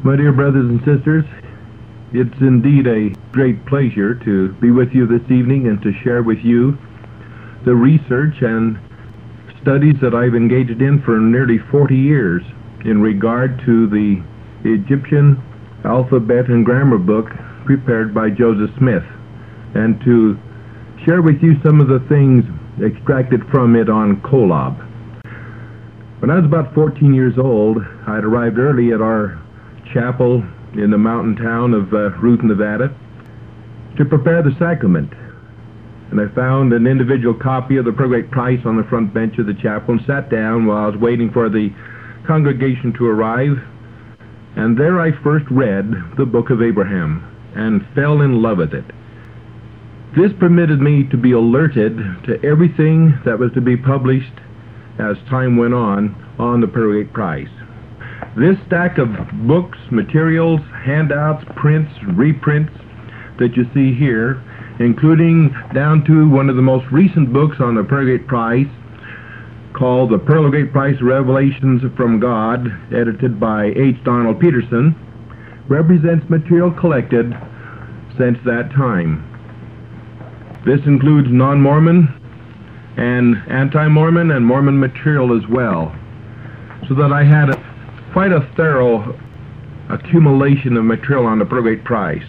My dear brothers and sisters, it's indeed a great pleasure to be with you this evening and to share with you the research and studies that I've engaged in for nearly 40 years in regard to the Egyptian alphabet and grammar book prepared by Joseph Smith, and to share with you some of the things extracted from it on Kolob. When I was about 14 years old, I had arrived early at our chapel in the mountain town of Ruth, Nevada, to prepare the sacrament. And I found an individual copy of the Prograte Price on the front bench of the chapel and sat down while I was waiting for the congregation to arrive. And there I first read the Book of Abraham and fell in love with it. This permitted me to be alerted to everything that was to be published as time went on the Prograte Price. This stack of books, materials, handouts, prints, reprints that you see here, including down to one of the most recent books on the Pearl of Great Price, called The Pearl of Great Price Revelations from God, edited by H. Donald Peterson, represents material collected since that time. This includes non-Mormon and anti-Mormon and Mormon material as well, so that I had quite a thorough accumulation of material on the Pearl of Great Price.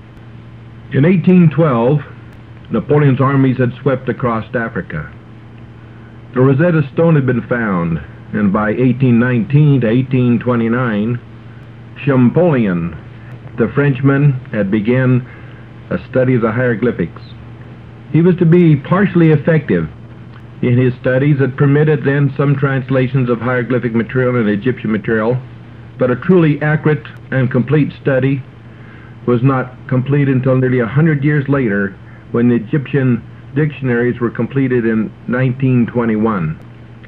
In 1812, Napoleon's armies had swept across Africa. The Rosetta Stone had been found, and by 1819 to 1829, Champollion, the Frenchman, had begun a study of the hieroglyphics. He was to be partially effective in his studies that permitted then some translations of hieroglyphic material and Egyptian material, but a truly accurate and complete study was not complete until nearly 100 years later, when the Egyptian dictionaries were completed in 1921.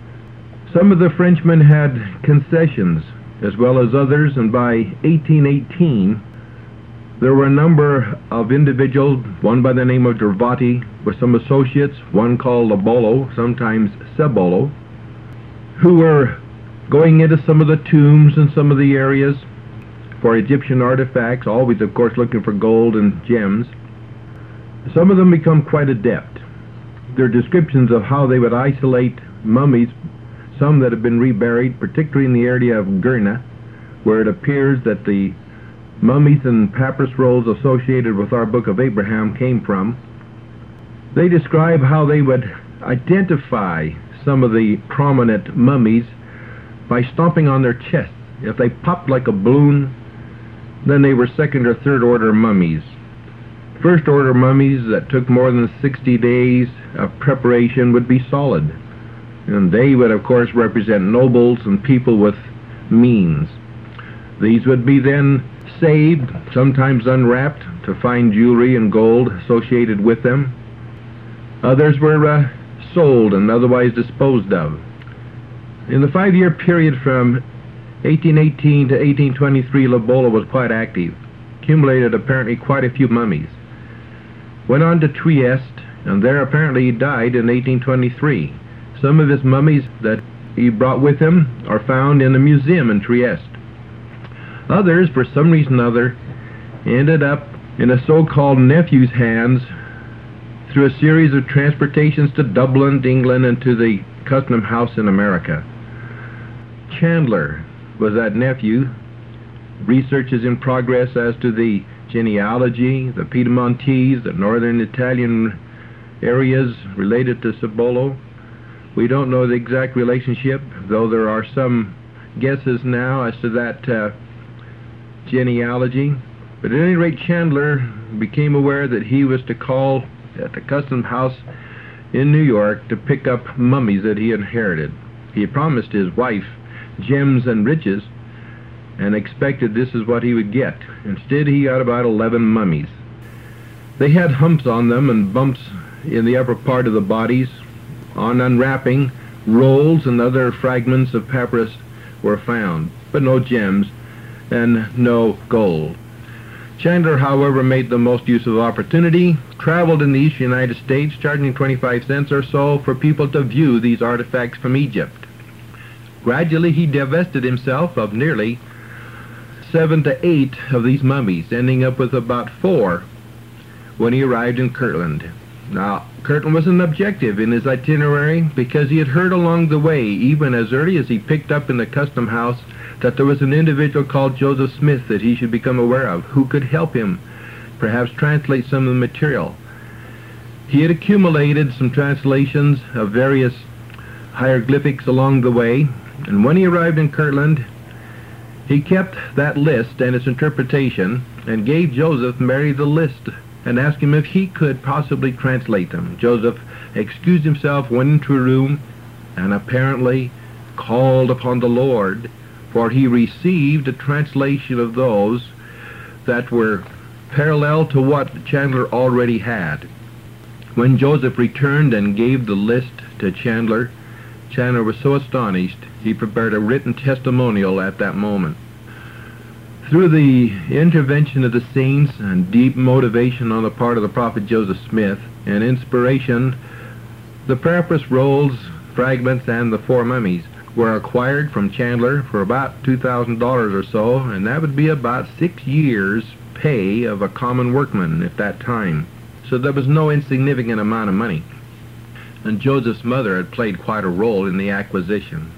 Some of the Frenchmen had concessions as well as others, and by 1818 there were a number of individuals, one by the name of Dervati, with some associates, one called Labolo, sometimes Sebolo, who were going into some of the tombs and some of the areas for Egyptian artifacts, always of course looking for gold and gems. Some of them become quite adept. Their descriptions of how they would isolate mummies, some that have been reburied, particularly in the area of Gurna, where it appears that the mummies and papyrus rolls associated with our Book of Abraham came from. They describe how they would identify some of the prominent mummies by stomping on their chests. If they popped like a balloon, then they were second or third order mummies. First order mummies that took more than 60 days of preparation would be solid, and they would of course represent nobles and people with means. These would be then saved, sometimes unwrapped, to find jewelry and gold associated with them. Others were sold and otherwise disposed of. In the 5-year period from 1818 to 1823, Labolo was quite active, accumulated apparently quite a few mummies. Went on to Trieste, and there apparently he died in 1823. Some of his mummies that he brought with him are found in a museum in Trieste. Others, for some reason or other, ended up in a so-called nephew's hands through a series of transportations to Dublin, England, and to the custom house in America. Chandler was that nephew. Research is in progress as to the genealogy, the Piedmontese, the northern Italian areas related to Sebolo. We don't know the exact relationship, though there are some guesses now as to that genealogy. But at any rate, Chandler became aware that he was to call at the custom house in New York to pick up mummies that he inherited. He promised his wife gems and riches and expected this is what he would get. Instead, he got about 11 mummies. They had humps on them and bumps in the upper part of the bodies. On unwrapping, rolls and other fragments of papyrus were found, but no gems and no gold. Chandler, however, made the most use of the opportunity, traveled in the East United States, charging 25 cents or so for people to view these artifacts from Egypt. Gradually, he divested himself of nearly 7 to 8 of these mummies, ending up with about 4 when he arrived in Kirtland. Now, Kirtland was an objective in his itinerary because he had heard along the way, even as early as he picked up in the custom house, that there was an individual called Joseph Smith that he should become aware of, who could help him perhaps translate some of the material. He had accumulated some translations of various hieroglyphics along the way, and when he arrived in Kirtland, he kept that list and its interpretation and gave Joseph Mary the list and asked him if he could possibly translate them. Joseph excused himself, went into a room, and apparently called upon the Lord, for he received a translation of those that were parallel to what Chandler already had. When Joseph returned and gave the list to Chandler, Chandler was so astonished he prepared a written testimonial at that moment. Through the intervention of the saints and deep motivation on the part of the prophet Joseph Smith and inspiration, the Papyrus Rolls, fragments, and the 4 mummies were acquired from Chandler for about $2,000 or so, and that would be about 6 years' pay of a common workman at that time. So there was no insignificant amount of money. And Joseph's mother had played quite a role in the acquisition.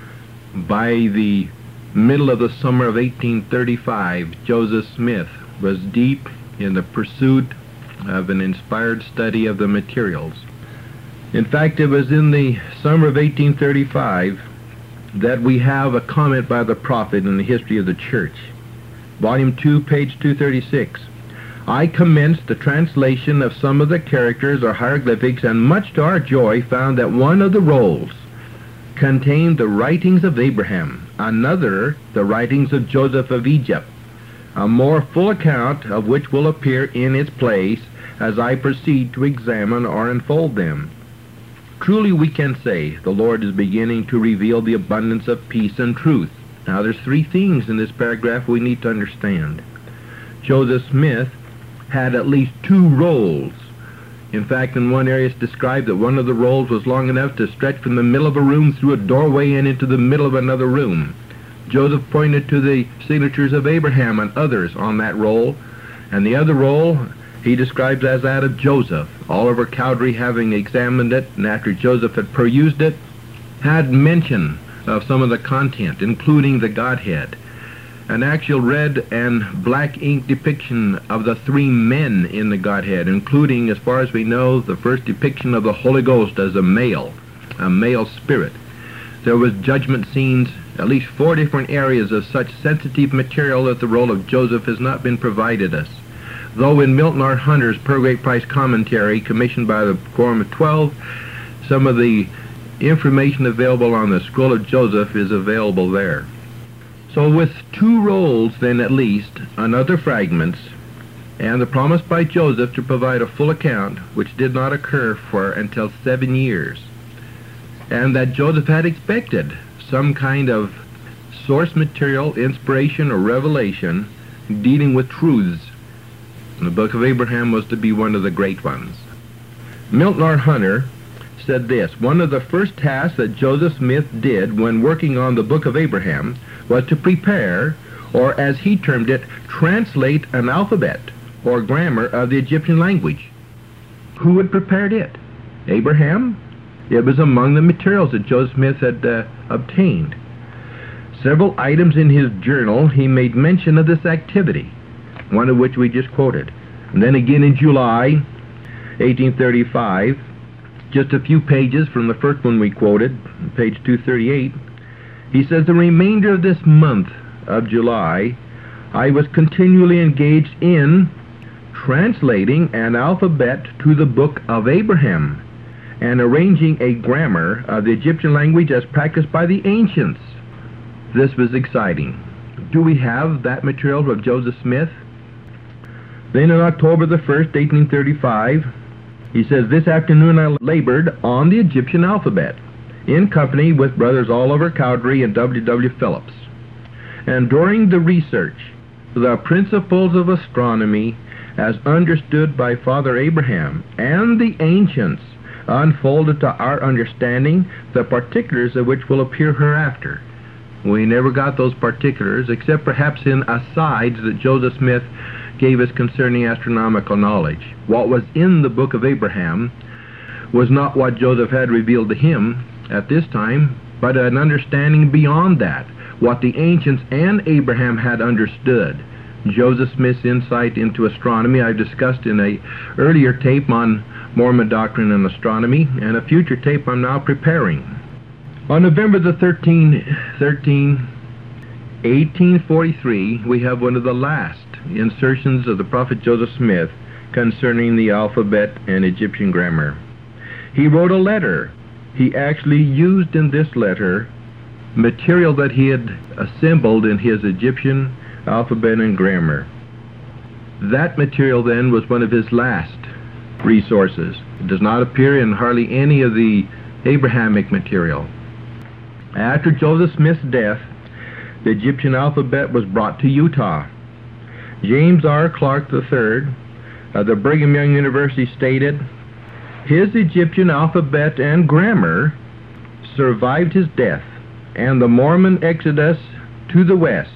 By the middle of the summer of 1835, Joseph Smith was deep in the pursuit of an inspired study of the materials. In fact, it was in the summer of 1835 that we have a comment by the prophet in the history of the church. Volume 2, page 236. I commenced the translation of some of the characters or hieroglyphics, and much to our joy found that one of the rolls contained the writings of Abraham, another the writings of Joseph of Egypt, a more full account of which will appear in its place as I proceed to examine or unfold them. Truly we can say the Lord is beginning to reveal the abundance of peace and truth. Now there's 3 things in this paragraph we need to understand. Joseph Smith had at least 2 rolls. In fact, in one area it's described that one of the rolls was long enough to stretch from the middle of a room through a doorway and into the middle of another room. Joseph pointed to the signatures of Abraham and others on that roll, and the other roll he describes as that of Joseph. Oliver Cowdery, having examined it, and after Joseph had perused it, had mention of some of the content, including the Godhead. An actual red and black ink depiction of the 3 men in the Godhead, including, as far as we know, the first depiction of the Holy Ghost as a male spirit. There was judgment scenes, at least 4 different areas of such sensitive material that the roll of Joseph has not been provided us. Though in Milton R. Hunter's Per Great Price commentary, commissioned by the Quorum of 12, some of the information available on the Scroll of Joseph is available there. So with 2 rolls then at least, and other fragments, and the promise by Joseph to provide a full account, which did not occur for until 7 years, and that Joseph had expected some kind of source material, inspiration, or revelation dealing with truths. And the Book of Abraham was to be one of the great ones. Milton R. Hunter said this: one of the first tasks that Joseph Smith did when working on the Book of Abraham was to prepare, or as he termed it, translate an alphabet or grammar of the Egyptian language. Who had prepared it? Abraham? It was among the materials that Joseph Smith had obtained. Several items in his journal he made mention of this activity, one of which we just quoted. And then again in July 1835, just a few pages from the first one we quoted, page 238, he says, the remainder of this month of July, I was continually engaged in translating an alphabet to the Book of Abraham and arranging a grammar of the Egyptian language as practiced by the ancients. This was exciting. Do we have that material of Joseph Smith? Then on October the 1st, 1835, he says, this afternoon I labored on the Egyptian alphabet in company with brothers Oliver Cowdery and W. Phillips. And during the research, the principles of astronomy as understood by Father Abraham and the ancients unfolded to our understanding, the particulars of which will appear hereafter. We never got those particulars, except perhaps in asides that Joseph Smith gave us concerning astronomical knowledge. What was in the book of Abraham was not what Joseph had revealed to him at this time, but an understanding beyond that, what the ancients and Abraham had understood. Joseph Smith's insight into astronomy I've discussed in an earlier tape on Mormon doctrine and astronomy, and a future tape I'm now preparing. On November the 1843, we have one of the last insertions of the prophet Joseph Smith concerning the alphabet and Egyptian grammar. He wrote a letter. He actually used in this letter material that he had assembled in his Egyptian alphabet and grammar. That material then was one of his last resources. It does not appear in hardly any of the Abrahamic material. After Joseph Smith's death, the Egyptian alphabet was brought to Utah. James R. Clark III of the Brigham Young University stated, "His Egyptian alphabet and grammar survived his death and the Mormon exodus to the west."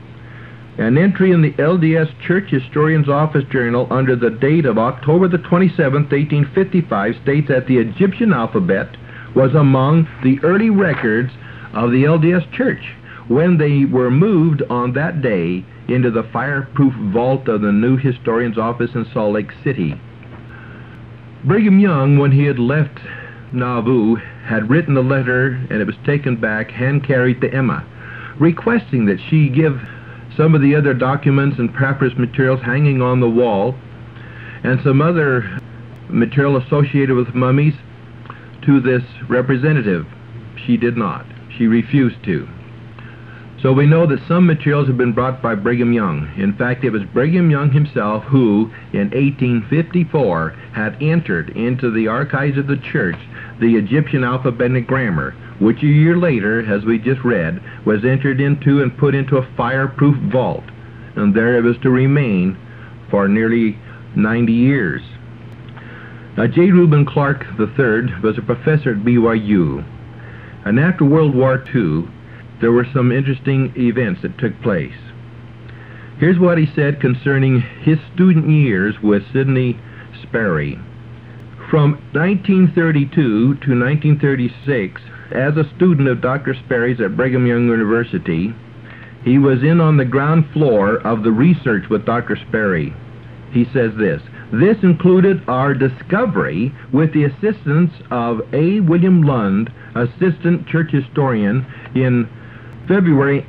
An entry in the LDS Church Historian's Office Journal under the date of October the 27th, 1855 states that the Egyptian alphabet was among the early records of the LDS Church when they were moved on that day into the fireproof vault of the new historian's office in Salt Lake City. Brigham Young, when he had left Nauvoo, had written a letter, and it was taken back, hand-carried to Emma, requesting that she give some of the other documents and papyrus materials hanging on the wall and some other material associated with mummies to this representative. She did not. She refused to. So we know that some materials have been brought by Brigham Young. In fact, it was Brigham Young himself who, in 1854, had entered into the archives of the church the Egyptian alphabet and grammar, which a year later, as we just read, was entered into and put into a fireproof vault. And there it was to remain for nearly 90 years. Now, J. Reuben Clark III was a professor at BYU. And after World War II, there were some interesting events that took place. Here's what he said concerning his student years with Sidney Sperry. From 1932 to 1936, as a student of Dr. Sperry's at Brigham Young University, he was in on the ground floor of the research with Dr. Sperry. He says this: "This included our discovery with the assistance of A. William Lund, assistant church historian, in February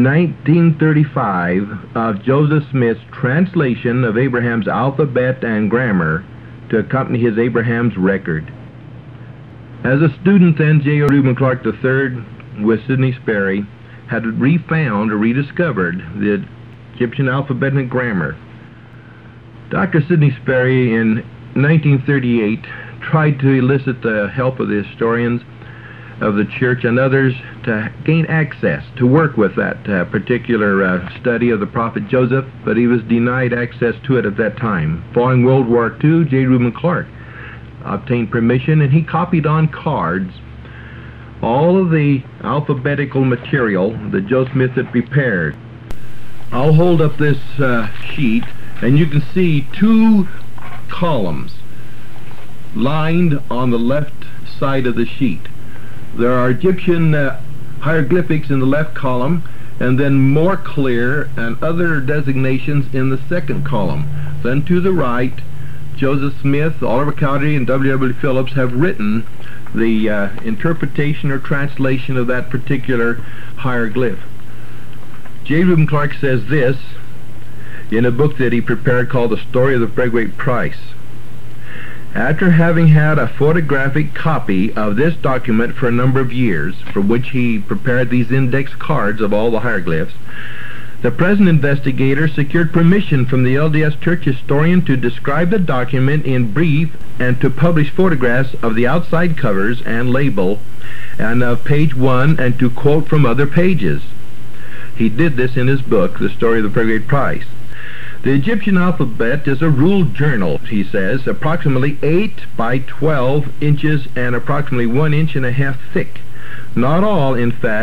1935 of Joseph Smith's translation of Abraham's alphabet and grammar to accompany his Abraham's record." As a student then, J. Reuben Clark III with Sidney Sperry had refound or rediscovered the Egyptian alphabet and grammar. Dr. Sidney Sperry in 1938 tried to elicit the help of the historians of the church and others to gain access to work with that particular study of the prophet Joseph, but he was denied access to it at that time. Following World War II, J. Reuben Clark obtained permission, and he copied on cards all of the alphabetical material that Joseph Smith had prepared. I'll hold up this sheet, and you can see two columns lined on the left side of the sheet. There are Egyptian hieroglyphics in the left column, and then more clear and other designations in the second column. Then to the right, Joseph Smith, Oliver Cowdery, and W.W. Phillips have written the interpretation or translation of that particular hieroglyph. J. Reuben Clark says this in a book that he prepared called The Story of the Frederick Price. After having had a photographic copy of this document for a number of years, for which he prepared these index cards of all the hieroglyphs, the present investigator secured permission from the LDS Church historian to describe the document in brief and to publish photographs of the outside covers and label and of page 1 and to quote from other pages. He did this in his book, The Story of the Frederick Price. The Egyptian alphabet is a ruled journal, he says, approximately 8 by 12 inches and approximately 1.5 inches thick. Not all, in fact,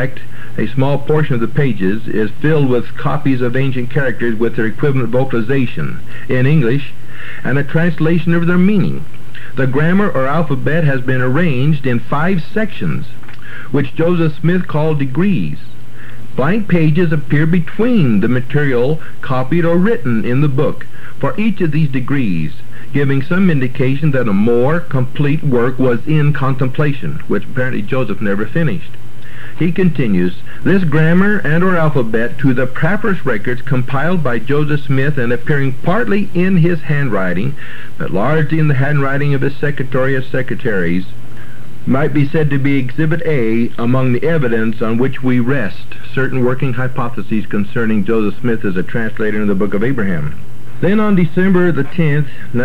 A small portion of the pages is filled with copies of ancient characters with their equivalent vocalization in English and a translation of their meaning. The grammar or alphabet has been arranged in 5 sections, which Joseph Smith called degrees. Blank pages appear between the material copied or written in the book for each of these degrees, giving some indication that a more complete work was in contemplation, which apparently Joseph never finished. He continues, this grammar and or alphabet to the papyrus records compiled by Joseph Smith and appearing partly in his handwriting, but largely in the handwriting of his secretary of secretaries, might be said to be Exhibit A among the evidence on which we rest certain working hypotheses concerning Joseph Smith as a translator in the Book of Abraham. Then on December the 10th,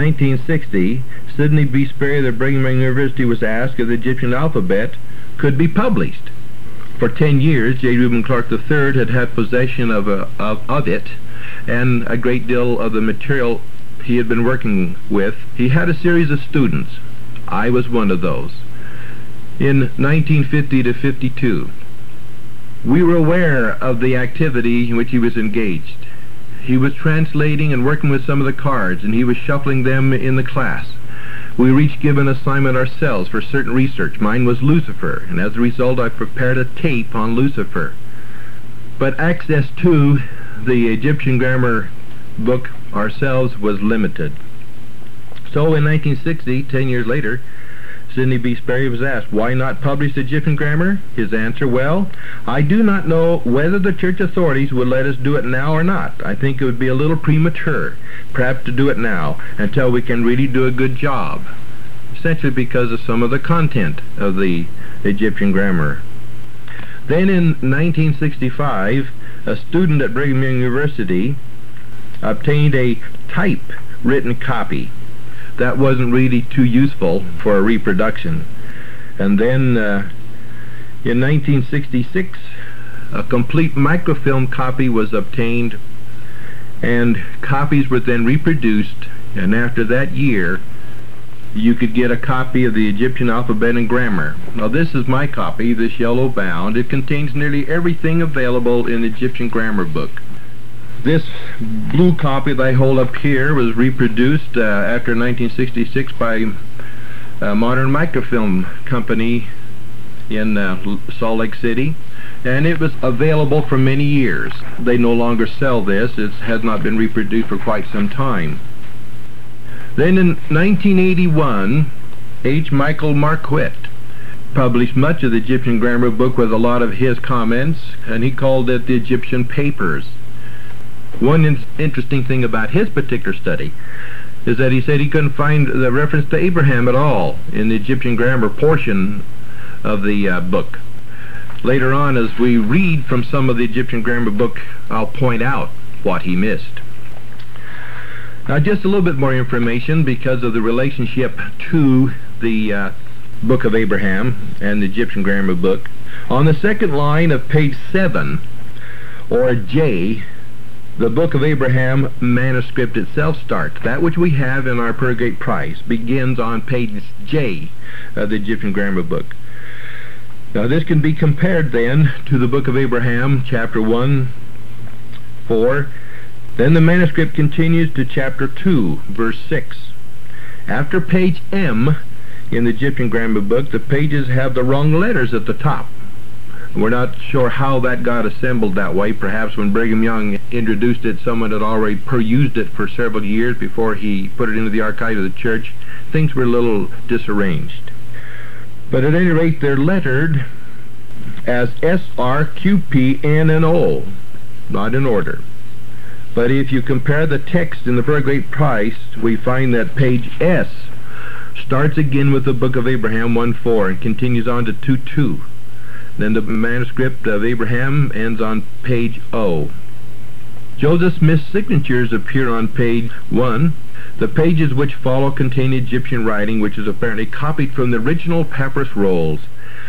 1960, Sidney B. Sperry of the Brigham Young University was asked if the Egyptian alphabet could be published. For 10 years, J. Reuben Clark III had possession of it, and a great deal of the material he had been working with. He had a series of students. I was one of those. In 1950 to 52, we were aware of the activity in which he was engaged. He was translating and working with some of the cards, and he was shuffling them in the class. We were each given an assignment ourselves for certain research. Mine was Lucifer, and as a result I prepared a tape on Lucifer. But access to the Egyptian grammar book ourselves was limited. So in 1960, 10 years later, Sidney B. Sperry was asked, why not publish the Egyptian grammar? His answer, well, I do not know whether the church authorities would let us do it now or not. I think it would be a little premature, perhaps, to do it now until we can really do a good job, essentially because of some of the content of the Egyptian grammar. Then in 1965, a student at Brigham Young University obtained a type-written copy that wasn't really too useful for a reproduction. And then in 1966, a complete microfilm copy was obtained, and copies were then reproduced, and after that year you could get a copy of the Egyptian alphabet and grammar. Now this is my copy, this yellow bound. It contains nearly everything available in the Egyptian grammar book. This blue copy that I hold up here was reproduced after 1966 by Modern Microfilm Company in Salt Lake City, and it was available for many years. They no longer sell this. It has not been reproduced for quite some time. Then in 1981, H. Michael Marquette published much of the Egyptian grammar book with a lot of his comments, and he called it the Egyptian Papers. One interesting thing about his particular study is that he said he couldn't find the reference to Abraham at all in the Egyptian grammar portion of the book. Later on, as we read from some of the Egyptian grammar book, I'll point out what he missed. Now just a little bit more information because of the relationship to the Book of Abraham and the Egyptian grammar book. On the second line of page 7, or J, the Book of Abraham manuscript itself starts. That which we have in our Purgate Price begins on page J of the Egyptian grammar book. Now this can be compared then to the Book of Abraham, chapter 1, 4. Then the manuscript continues to chapter 2, verse 6. After page M in the Egyptian grammar book, the pages have the wrong letters at the top. We're not sure how that got assembled that way. Perhaps when Brigham Young introduced it, someone had already perused it for several years before he put it into the archive of the church. Things were a little disarranged. But at any rate, they're lettered as S, R, Q, P, N, and O, not in order. But if you compare the text in the Purgate Price, we find that page S starts again with the Book of Abraham 1:4 and continues on to 2:2. Then the manuscript of Abraham ends on page O. Joseph Smith's signatures appear on page 1. The pages which follow contain Egyptian writing, which is apparently copied from the original papyrus rolls.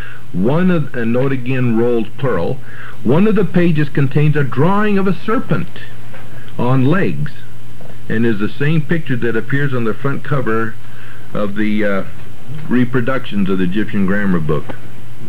And note again, rolls plural. One of the pages contains a drawing of a serpent on legs, and is the same picture that appears on the front cover of the reproductions of the Egyptian grammar book.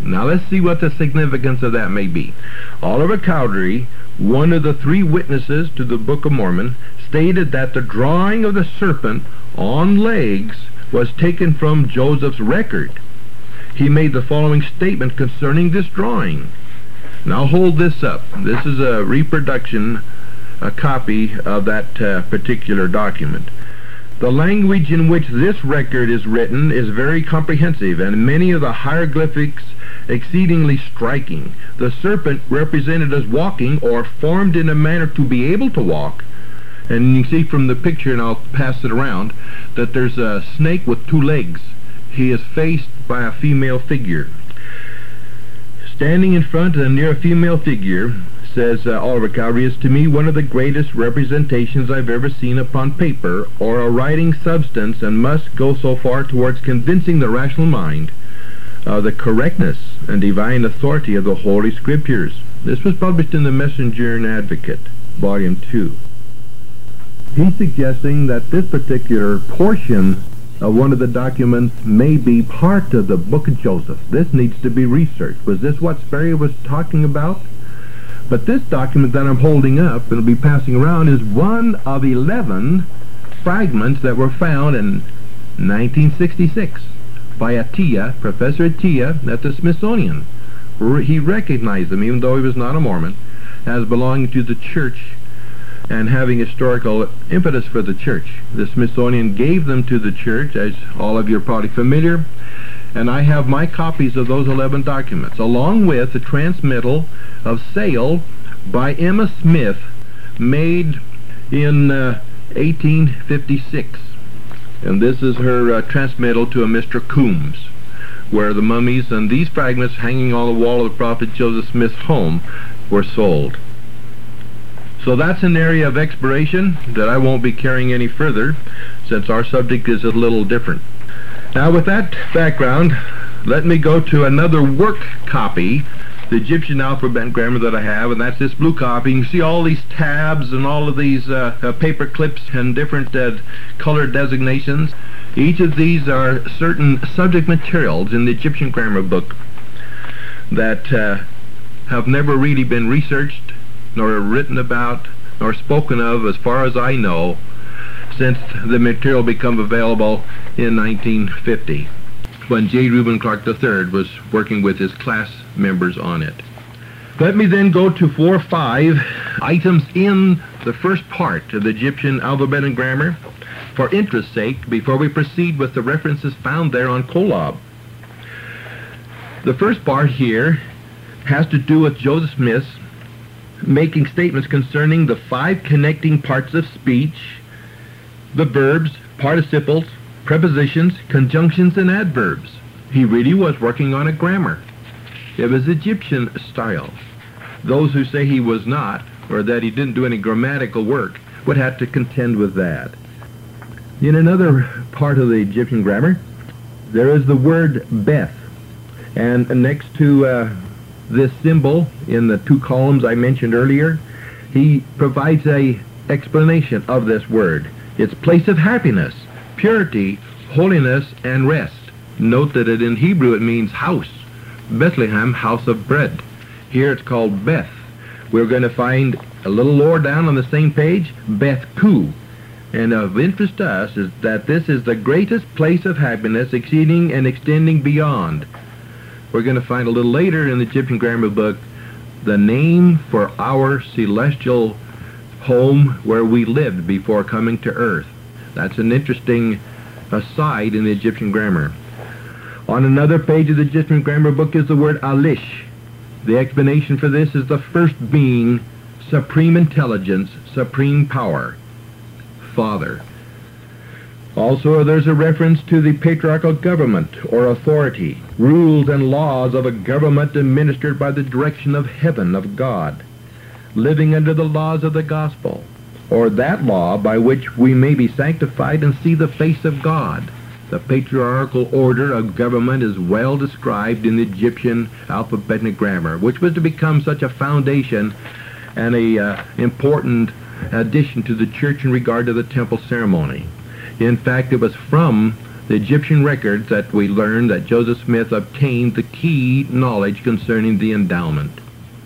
Now let's see what the significance of that may be. Oliver Cowdery, one of the three witnesses to the Book of Mormon, stated that the drawing of the serpent on legs was taken from Joseph's record. He made the following statement concerning this drawing. Now hold this up. This is a reproduction, a copy of that particular document. The language in which this record is written is very comprehensive, and many of the hieroglyphics exceedingly striking. The serpent represented as walking, or formed in a manner to be able to walk. And you see from the picture, and I'll pass it around, that there's a snake with two legs. He is faced by a female figure. Standing in front and near a female figure, says Oliver Cowdery, is to me one of the greatest representations I've ever seen upon paper or a writing substance, and must go so far towards convincing the rational mind of the correctness and divine authority of the Holy Scriptures. This was published in the Messenger and Advocate, Volume 2. He's suggesting that this particular portion of one of the documents may be part of the Book of Joseph. This needs to be researched. Was this what Sperry was talking about? But this document that I'm holding up and will be passing around is one of 11 fragments that were found in 1966 by Atiyah, Professor Atiyah at the Smithsonian. He recognized them, even though he was not a Mormon, as belonging to the church and having historical impetus for the church. The Smithsonian gave them to the church, as all of you are probably familiar, and I have my copies of those 11 documents, along with the transmittal of sale by Emma Smith, made in 1856. And this is her transmittal to a Mr. Coombs, where the mummies and these fragments hanging on the wall of the Prophet Joseph Smith's home were sold. So that's an area of exploration that I won't be carrying any further, since our subject is a little different. Now, with that background, let me go to another work copy, the Egyptian alphabet and grammar that I have, and that's this blue copy. You can see all these tabs and all of these paper clips and different color designations. Each of these are certain subject materials in the Egyptian grammar book that have never really been researched, nor written about, nor spoken of, as far as I know, since the material became available in 1950, when J. Reuben Clark III was working with his class members on it. Let me then go to 4 or 5 items in the first part of the Egyptian alphabet and grammar, for interest's sake, before we proceed with the references found there on Kolob. The first part here has to do with Joseph Smith making statements concerning the 5 connecting parts of speech, the verbs, participles, prepositions, conjunctions, and adverbs. He really was working on a grammar. It was Egyptian style. Those who say he was not, or that he didn't do any grammatical work, would have to contend with that. In another part of the Egyptian grammar, there is the word Beth, and next to this symbol in the 2 columns I mentioned earlier, he provides a explanation of this word. Its place of happiness, purity, holiness, and rest. Note that in Hebrew it means house. Bethlehem, house of bread. Here it's called Beth. We're going to find a little lower down on the same page, Beth Ku. And of interest to us is that this is the greatest place of happiness, exceeding and extending beyond. We're going to find a little later in the Egyptian grammar book the name for our celestial home where we lived before coming to earth. That's an interesting aside in the Egyptian grammar. On another page of the Egyptian grammar book is the word Alish. The explanation for this is the first being, supreme intelligence, supreme power, Father. Also, there's a reference to the patriarchal government or authority, rules and laws of a government administered by the direction of heaven, of God, living under the laws of the gospel, or that law by which we may be sanctified and see the face of God. The patriarchal order of government is well described in the Egyptian alphabet and grammar, which was to become such a foundation and a important addition to the church in regard to the temple ceremony. In fact, it was from the Egyptian records that we learned that Joseph Smith obtained the key knowledge concerning the endowment.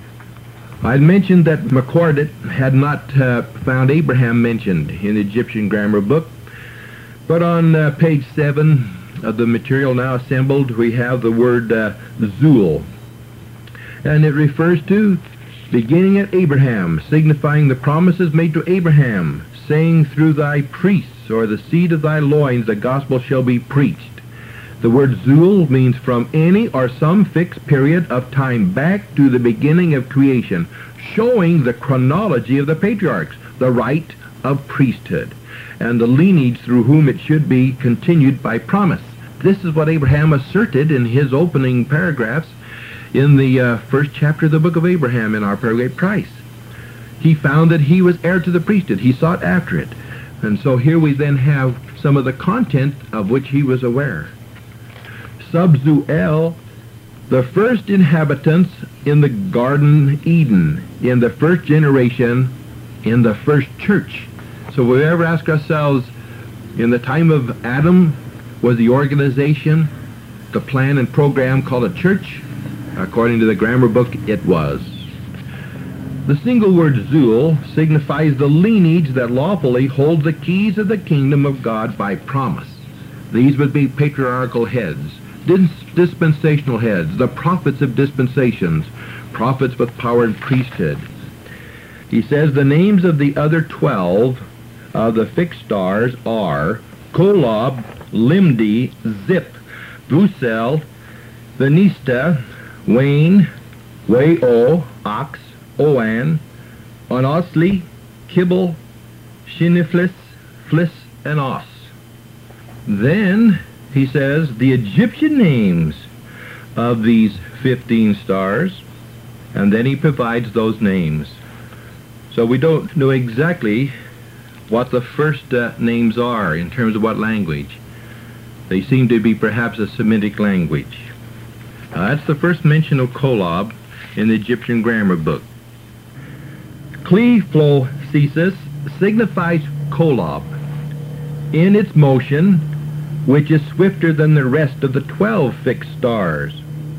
I had mentioned that McCordat had not found Abraham mentioned in the Egyptian grammar book, but on page 7 of the material now assembled, we have the word Zul, and it refers to beginning at Abraham, signifying the promises made to Abraham, saying, through thy priests, or the seed of thy loins, the gospel shall be preached. The word Zul means from any or some fixed period of time back to the beginning of creation, showing the chronology of the patriarchs, the right of priesthood, and the lineage through whom it should be continued by promise. This is what Abraham asserted in his opening paragraphs in the first chapter of the book of Abraham in our Paragraph Price. He found that he was heir to the priesthood. He sought after it. And so here we then have some of the content of which he was aware. Subzuel, the first inhabitants in the Garden Eden, in the first generation, in the first church. So we ever ask ourselves, in the time of Adam, was the organization, the plan and program called a church? According to the grammar book, it was. The single word Zul signifies the lineage that lawfully holds the keys of the kingdom of God by promise. These would be patriarchal heads, dispensational heads, the prophets of dispensations, prophets with power and priesthood. He says the names of the other 12 of the fixed stars are Kolob, Limdi, Zip, Busel, Venista, Wayne, Way-O, Ox, Oan, Onosli, Kibble, Shiniflis, Flis, and Os. Then he says the Egyptian names of these 15 stars, and then he provides those names. So we don't know exactly what the first names are in terms of what language. They seem to be perhaps a Semitic language. That's the first mention of Kolob in the Egyptian grammar book. Clephlocesis signifies Kolob in its motion, which is swifter than the rest of the 12 fixed stars,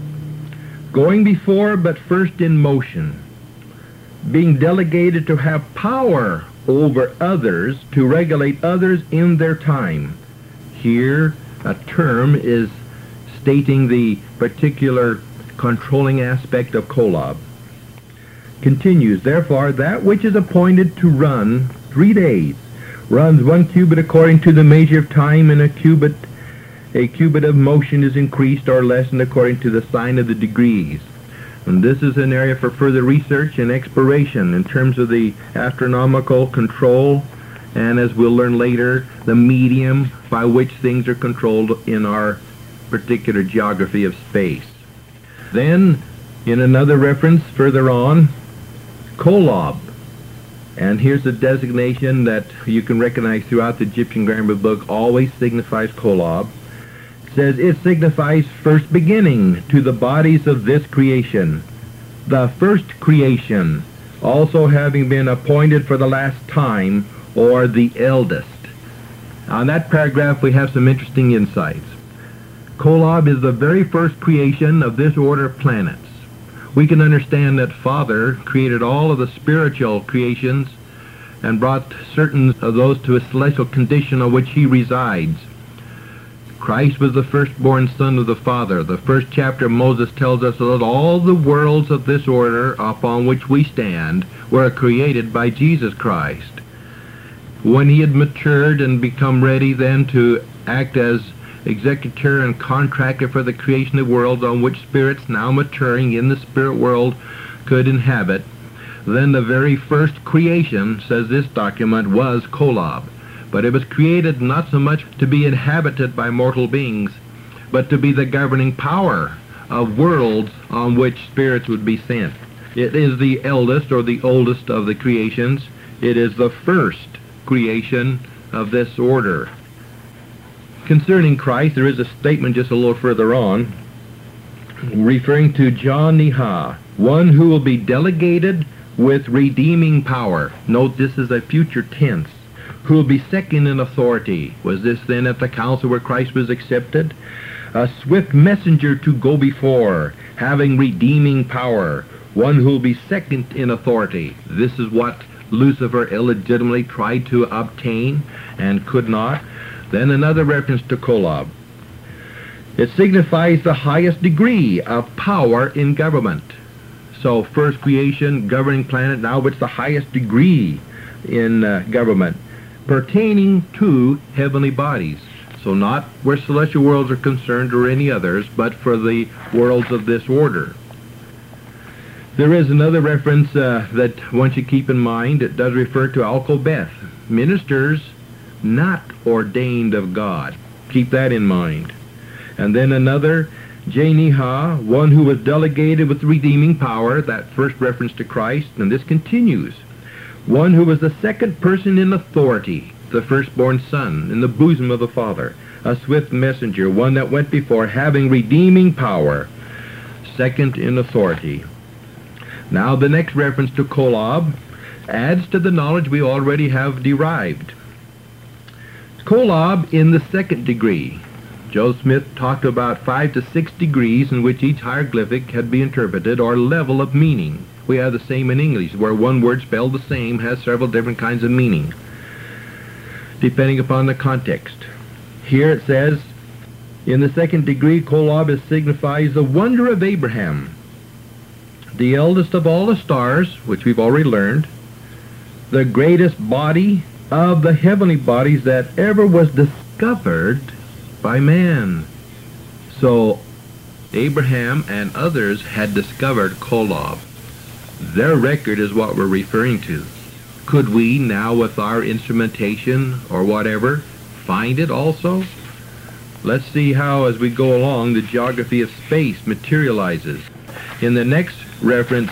going before but first in motion, being delegated to have power over others, to regulate others in their time. Here a term is stating the particular controlling aspect of Kolob. Continues, therefore, that which is appointed to run 3 days runs 1 cubit according to the measure of time, and a cubit of motion is increased or lessened according to the sign of the degrees. And this is an area for further research and exploration in terms of the astronomical control, and as we'll learn later, the medium by which things are controlled in our particular geography of space. Then, in another reference further on, Kolob. And here's a designation that you can recognize throughout the Egyptian grammar book, always signifies Kolob. It says it signifies first beginning to the bodies of this creation, the first creation, also having been appointed for the last time, or the eldest. On that paragraph we have some interesting insights. Kolob is the very first creation of this order of planets. We can understand that Father created all of the spiritual creations and brought certain of those to a celestial condition on which he resides. Christ was the firstborn son of the Father. The first chapter of Moses tells us that all the worlds of this order upon which we stand were created by Jesus Christ. When he had matured and become ready then to act as executor and contractor for the creation of worlds on which spirits now maturing in the spirit world could inhabit, then the very first creation, says this document, was Kolob. But it was created not so much to be inhabited by mortal beings, but to be the governing power of worlds on which spirits would be sent. It is the eldest or the oldest of the creations. It is the first creation of this order. Concerning Christ, there is a statement just a little further on, referring to John Neha, one who will be delegated with redeeming power. Note this is a future tense. who will be second in authority. Was this then at the council where Christ was accepted? A swift messenger to go before, having redeeming power, one who will be second in authority. This is what Lucifer illegitimately tried to obtain and could not. Then another reference to Kolob. It signifies the highest degree of power in government. So first creation, governing planet, now it's the highest degree in government, pertaining to heavenly bodies. So not where celestial worlds are concerned or any others, but for the worlds of this order. There is another reference that one should keep in mind. It does refer to Alcobeth, ministers not ordained of God. Keep that in mind. And then another, Jeniha, one who was delegated with redeeming power, that first reference to Christ, and this continues. One who was the second person in authority, the firstborn son, in the bosom of the Father, a swift messenger, one that went before, having redeeming power, second in authority. Now the next reference to Kolob adds to the knowledge we already have derived. Kolob in the second degree. Joseph Smith talked about 5 to 6 degrees in which each hieroglyphic had been interpreted, or level of meaning. We have the same in English, where one word spelled the same has several different kinds of meaning, depending upon the context. Here it says, in the second degree, Kolob signifies the wonder of Abraham, the eldest of all the stars, which we've already learned, the greatest body of the heavenly bodies that ever was discovered by man. So Abraham and others had discovered Kolob. Their record is what we're referring to. Could we now, with our instrumentation or whatever, find it also? Let's see how, as we go along, the geography of space materializes. In the next reference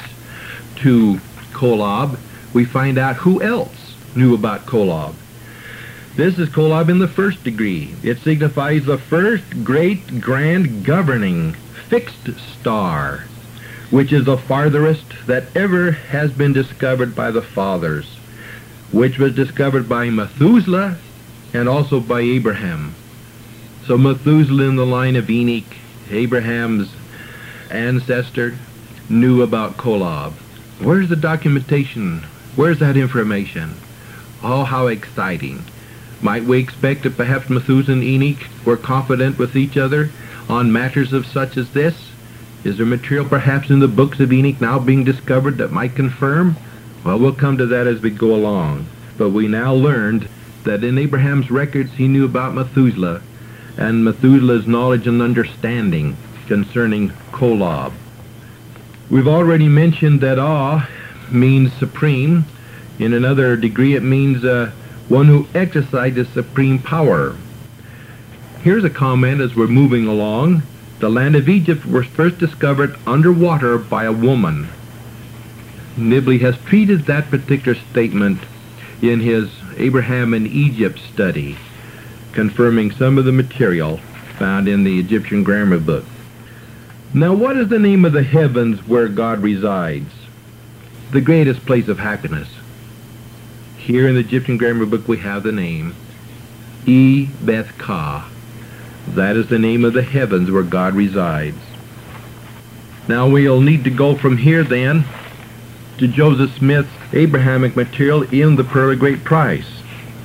to Kolob, we find out who else knew about Kolob. This is Kolob in the first degree. It signifies the first great grand governing fixed star, which is the farthest that ever has been discovered by the fathers, which was discovered by Methuselah and also by Abraham. So Methuselah in the line of Enoch, Abraham's ancestor, knew about Kolob. Where's the documentation? Where's that information? Oh, how exciting. Might we expect that perhaps Methuselah and Enoch were confident with each other on matters of such as this? Is there material perhaps in the books of Enoch now being discovered that might confirm? Well, we'll come to that as we go along. But we now learned that in Abraham's records he knew about Methuselah, and Methuselah's knowledge and understanding concerning Kolob. We've already mentioned that Ah means supreme. In another degree it means one who exercises supreme power. Here's a comment as we're moving along. The land of Egypt was first discovered underwater by a woman. Nibley has treated that particular statement in his Abraham in Egypt study, confirming some of the material found in the Egyptian grammar book. Now, what is the name of the heavens where God resides? The greatest place of happiness. Here in the Egyptian grammar book we have the name E-Beth-Ka. That is the name of the heavens where God resides. Now we'll need to go from here then to Joseph Smith's Abrahamic material in the Pearl of Great Price.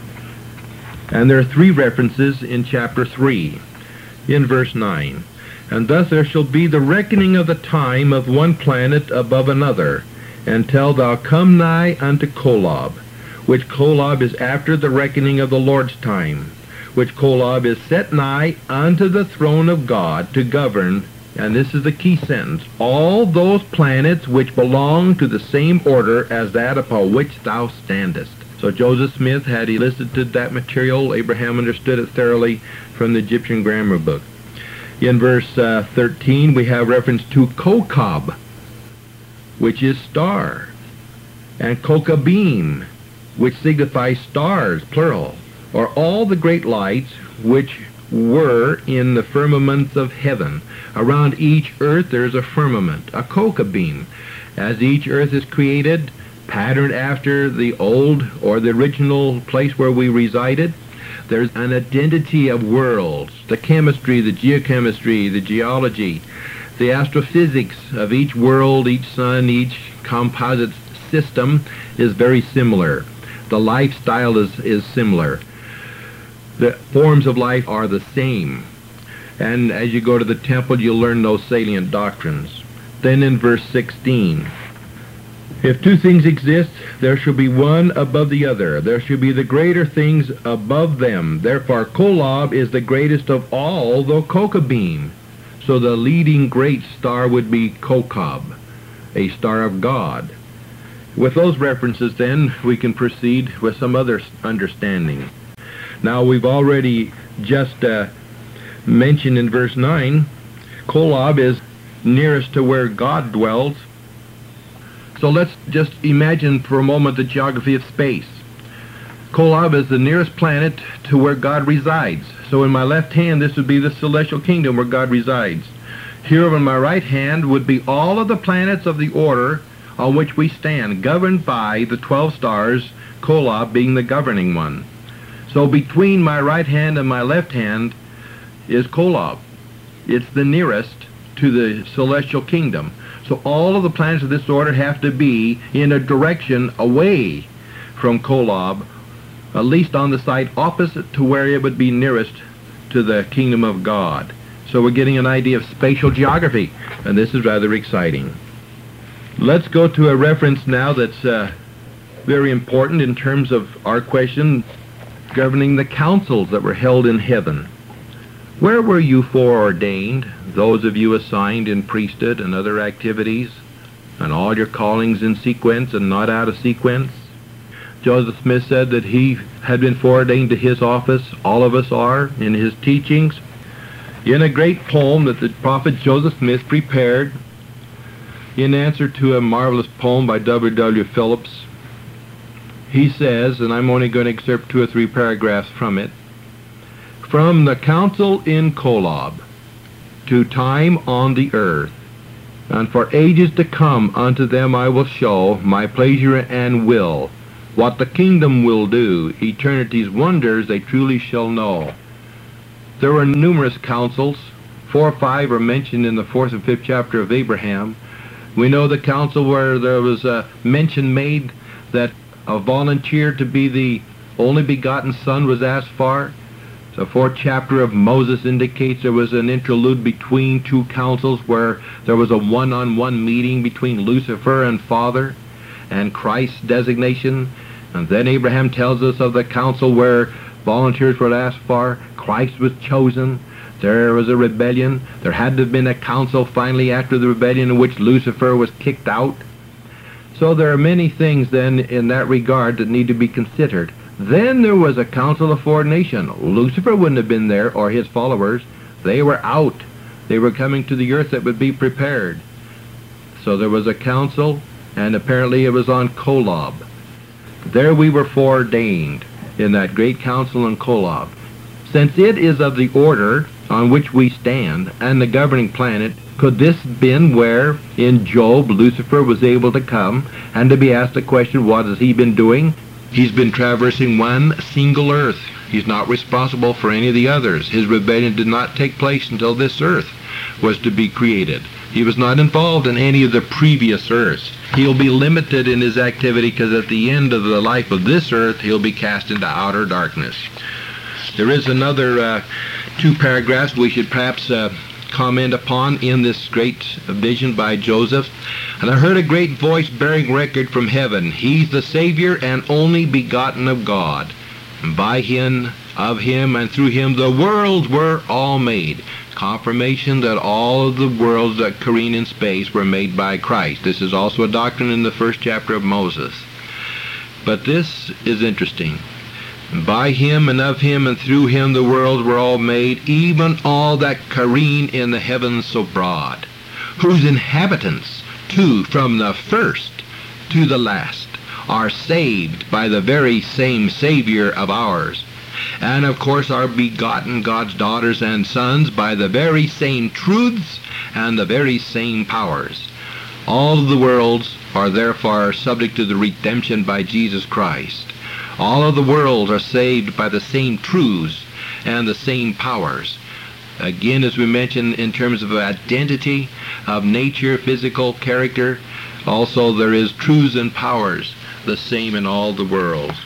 And there are 3 references in chapter 3, in verse 9. And thus there shall be the reckoning of the time of one planet above another, until thou come nigh unto Kolob, which Kolob is after the reckoning of the Lord's time, which Kolob is set nigh unto the throne of God to govern, and this is the key sentence, all those planets which belong to the same order as that upon which thou standest. So Joseph Smith had elicited that material. Abraham understood it thoroughly from the Egyptian grammar book. In verse 13 we have reference to Kokab, which is star, and Kokabim, which signifies stars, plural, or all the great lights which were in the firmaments of heaven. Around each earth there is a firmament, a Kokabim. As each earth is created, patterned after the old or the original place where we resided. There's an identity of worlds, the chemistry, the geochemistry, the geology, the astrophysics of each world, each sun, each composite system is very similar. The lifestyle is similar. The forms of life are the same. And as you go to the temple, you'll learn those salient doctrines. Then in verse 16, if two things exist, there shall be one above the other. There shall be the greater things above them. Therefore, Kolob is the greatest of all, though Kokabim. So the leading great star would be Kokab, a star of God. With those references, then, we can proceed with some other understanding. Now, we've already just mentioned in verse 9, Kolob is nearest to where God dwells. So let's just imagine for a moment the geography of space. Kolob is the nearest planet to where God resides. So in my left hand, this would be the celestial kingdom where God resides. Here on my right hand would be all of the planets of the order on which we stand, governed by the 12 stars, Kolob being the governing one. So between my right hand and my left hand is Kolob. It's the nearest to the celestial kingdom. So all of the planets of this order have to be in a direction away from Kolob, at least on the side opposite to where it would be nearest to the kingdom of God. So we're getting an idea of spatial geography, and this is rather exciting. Let's go to a reference now that's very important in terms of our question governing the councils that were held in heaven. Where were you foreordained, those of you assigned in priesthood and other activities, and all your callings in sequence and not out of sequence? Joseph Smith said that he had been foreordained to his office. All of us are in his teachings. In a great poem that the prophet Joseph Smith prepared in answer to a marvelous poem by W.W. Phillips, he says, and I'm only going to excerpt 2 or 3 paragraphs from it, from the council in Kolob to time on the earth, and for ages to come unto them I will show my pleasure and will, what the kingdom will do, eternity's wonders they truly shall know. There were numerous councils. 4 or 5 are mentioned in the 4th and 5th chapter of Abraham. We know the council where there was a mention made that a volunteer to be the only begotten son was asked for. The 4th chapter of Moses indicates there was an interlude between 2 councils where there was a one-on-one meeting between Lucifer and Father and Christ's designation. And then Abraham tells us of the council where volunteers were asked for. Christ was chosen. There was a rebellion. There had to have been a council finally after the rebellion in which Lucifer was kicked out. So there are many things then in that regard that need to be considered. Then there was a council of foreordination. Lucifer wouldn't have been there, or his followers. They were out. They were coming to the earth that would be prepared. So there was a council, and apparently it was on Kolob. There we were foreordained in that great council in Kolob. Since it is of the order on which we stand, and the governing planet, could this been where, in Job, Lucifer was able to come, and to be asked the question, what has he been doing? He's been traversing one single earth. He's not responsible for any of the others. His rebellion did not take place until this earth was to be created. He was not involved in any of the previous earths. He'll be limited in his activity because at the end of the life of this earth, he'll be cast into outer darkness. There is another 2 paragraphs we should perhaps comment upon in this great vision by Joseph. And I heard a great voice bearing record from heaven. He's the Savior and only begotten of God. And by him, of him, and through him, the worlds were all made. Confirmation that all of the worlds that careen in space were made by Christ. This is also a doctrine in the 1st chapter of Moses. But this is interesting. By him and of him and through him the worlds were all made, even all that careen in the heavens so broad, whose inhabitants, too, from the first to the last, are saved by the very same Savior of ours, and of course are begotten God's daughters and sons by the very same truths and the very same powers. All of the worlds are therefore subject to the redemption by Jesus Christ. All of the worlds are saved by the same truths and the same powers. Again, as we mentioned, in terms of identity, of nature, physical character, also there is truths and powers the same in all the worlds.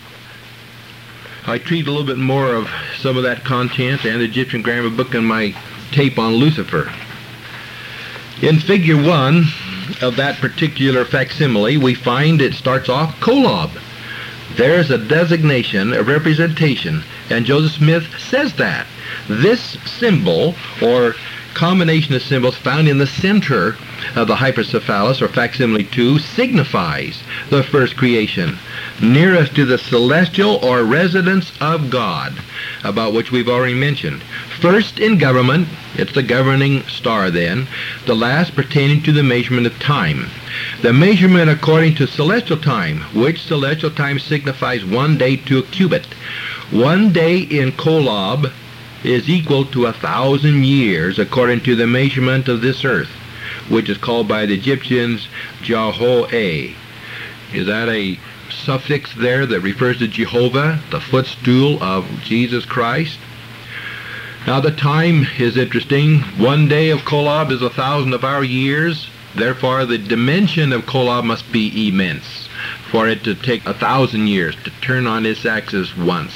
I treat a little bit more of some of that content and the Egyptian grammar book in my tape on Lucifer. In figure 1 of that particular facsimile, we find it starts off Kolob. There's a designation, a representation, and Joseph Smith says that. This symbol, or combination of symbols found in the center of the hypercephalus, or facsimile 2, signifies the first creation, nearest to the celestial or residence of God, about which we've already mentioned. First in government, it's the governing star then, the last pertaining to the measurement of time. The measurement according to celestial time, which celestial time signifies 1 day to a cubit. 1 day in Kolob is equal to 1,000 years according to the measurement of this earth, which is called by the Egyptians Jehovah. Is that a suffix there that refers to Jehovah, the footstool of Jesus Christ? Now the time is interesting. 1 day of Kolob is 1,000 of our years. Therefore the dimension of Kolob must be immense for it to take 1,000 years to turn on its axis once.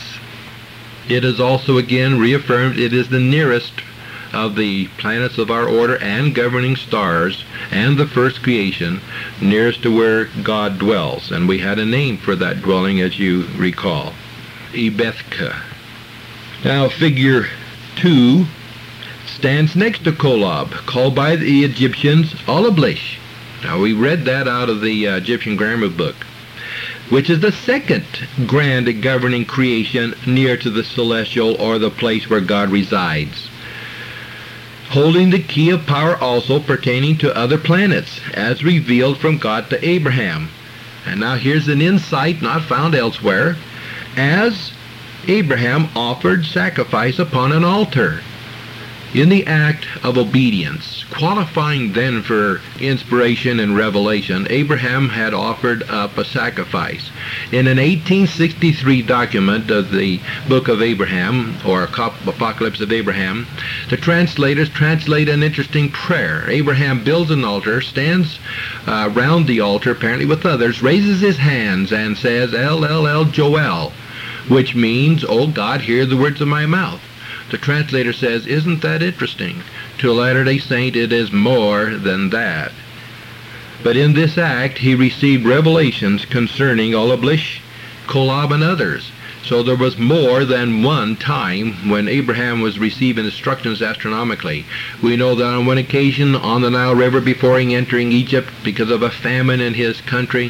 It is also again reaffirmed it is the nearest of the planets of our order and governing stars and the first creation, nearest to where God dwells. And we had a name for that dwelling, as you recall, Ebethka. Now figure 2 stands next to Kolob, called by the Egyptians Olablish. Now we read that out of the Egyptian grammar book, which is the second grand governing creation near to the celestial or the place where God resides, holding the key of power also pertaining to other planets, as revealed from God to Abraham. And now here's an insight not found elsewhere. As Abraham offered sacrifice upon an altar in the act of obedience, qualifying then for inspiration and revelation, Abraham had offered up a sacrifice. In an 1863 document of the Book of Abraham, or Apocalypse of Abraham, the translators translate an interesting prayer. Abraham builds an altar, stands round the altar, apparently with others, raises his hands and says, El, El, El, Joel, which means, O God, hear the words of my mouth. The translator says, isn't that interesting? To a Latter-day Saint, it is more than that. But in this act, he received revelations concerning Olablish, Kolob, and others. So there was more than one time when Abraham was receiving instructions astronomically. We know that on one occasion on the Nile River before entering Egypt because of a famine in his country,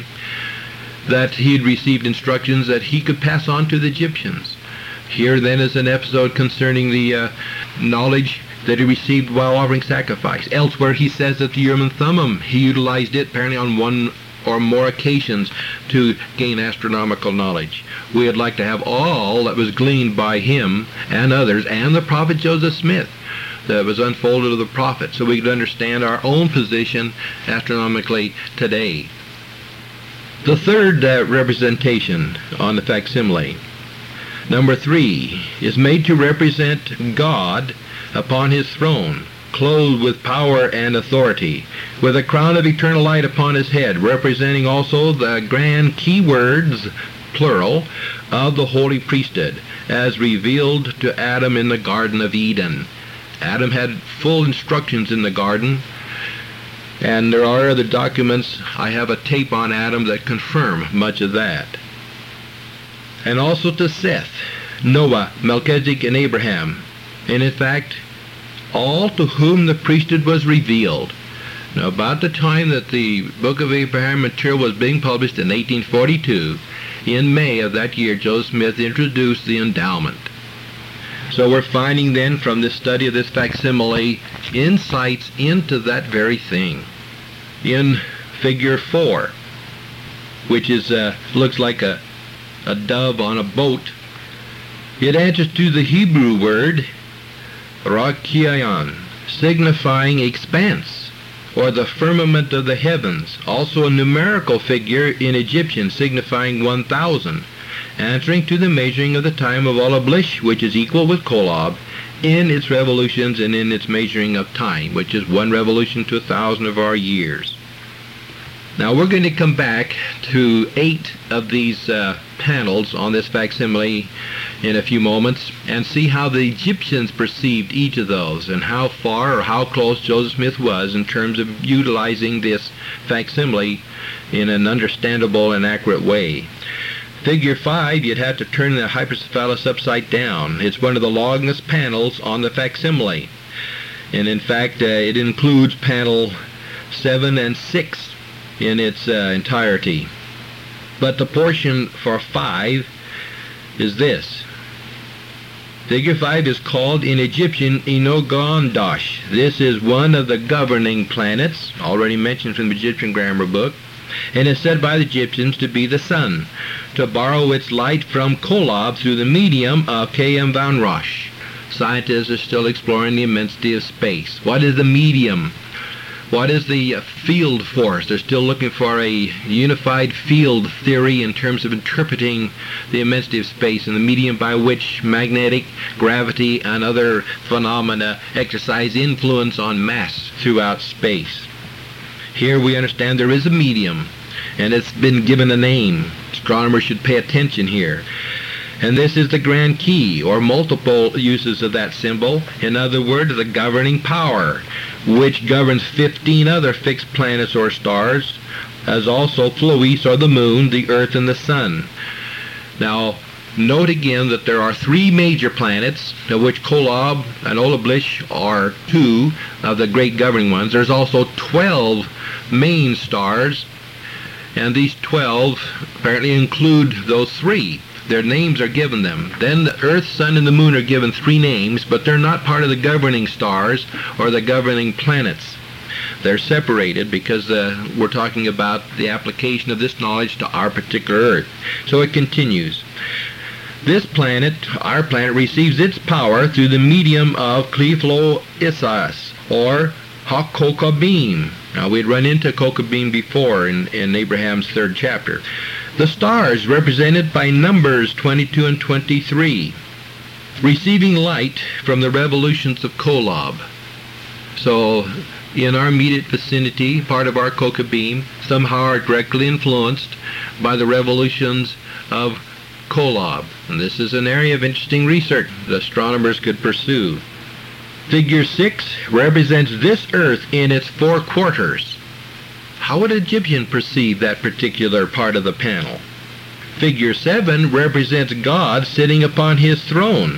that he had received instructions that he could pass on to the Egyptians. Here then is an episode concerning the knowledge that he received while offering sacrifice. Elsewhere he says that the Urim and Thummim, he utilized it apparently on one or more occasions to gain astronomical knowledge. We would like to have all that was gleaned by him and others and the prophet Joseph Smith that was unfolded of the prophet, so we could understand our own position astronomically today. The third representation on the facsimile, number 3, is made to represent God upon his throne, clothed with power and authority, with a crown of eternal light upon his head, representing also the grand key words, plural, of the holy priesthood, as revealed to Adam in the Garden of Eden. Adam had full instructions in the garden, and there are other documents. I have a tape on Adam that confirm much of that. And also to Seth, Noah, Melchizedek, and Abraham, and in fact, all to whom the priesthood was revealed. Now, about the time that the Book of Abraham material was being published in 1842, in May of that year, Joseph Smith introduced the endowment. So we're finding then from this study of this facsimile insights into that very thing. In figure 4, which is looks like a dove on a boat, it answers to the Hebrew word rakion, signifying expanse or the firmament of the heavens, also a numerical figure in Egyptian signifying 1,000, answering to the measuring of the time of Olablish, which is equal with Kolob, in its revolutions and in its measuring of time, which is 1 revolution to 1,000 of our years. Now we're going to come back to 8 of these panels on this facsimile in a few moments and see how the Egyptians perceived each of those and how far or how close Joseph Smith was in terms of utilizing this facsimile in an understandable and accurate way. Figure 5, you'd have to turn the hypercephalus upside down. It's one of the longest panels on the facsimile. And in fact, it includes panel 7 and 6 in its entirety. But the portion for 5 is this. Figure 5 is called in Egyptian Inogondash. This is one of the governing planets, already mentioned from the Egyptian grammar book, and is said by the Egyptians to be the sun, to borrow its light from Kolob through the medium of K.M. Van Rosch. Scientists are still exploring the immensity of space. What is the medium? What is the field force? They're still looking for a unified field theory in terms of interpreting the immensity of space and the medium by which magnetic, gravity, and other phenomena exercise influence on mass throughout space. Here we understand there is a medium, and it's been given a name. Astronomers should pay attention here. And this is the grand key, or multiple uses of that symbol. In other words, the governing power, which governs 15 other fixed planets or stars, as also Plois, or the moon, the earth, and the sun. Now, note again that there are 3 major planets, of which Kolob and Olablish are 2 of the great governing ones. There's also 12 main stars, and these 12 apparently include those 3. Their names are given them. Then the Earth, Sun, and the Moon are given 3 names, but they're not part of the governing stars or the governing planets. They're separated because we're talking about the application of this knowledge to our particular Earth. So it continues. This planet, our planet, receives its power through the medium of Kliflo Isas, or HaKokabim. Now, we'd run into Kokabim before in Abraham's 3rd chapter. The stars, represented by numbers 22 and 23, receiving light from the revolutions of Kolob. So, in our immediate vicinity, part of our Kokabim, somehow are directly influenced by the revolutions of Kolob. And this is an area of interesting research that astronomers could pursue. Figure 6 represents this Earth in its 4 quarters. How would an Egyptian perceive that particular part of the panel? Figure 7 represents God sitting upon his throne.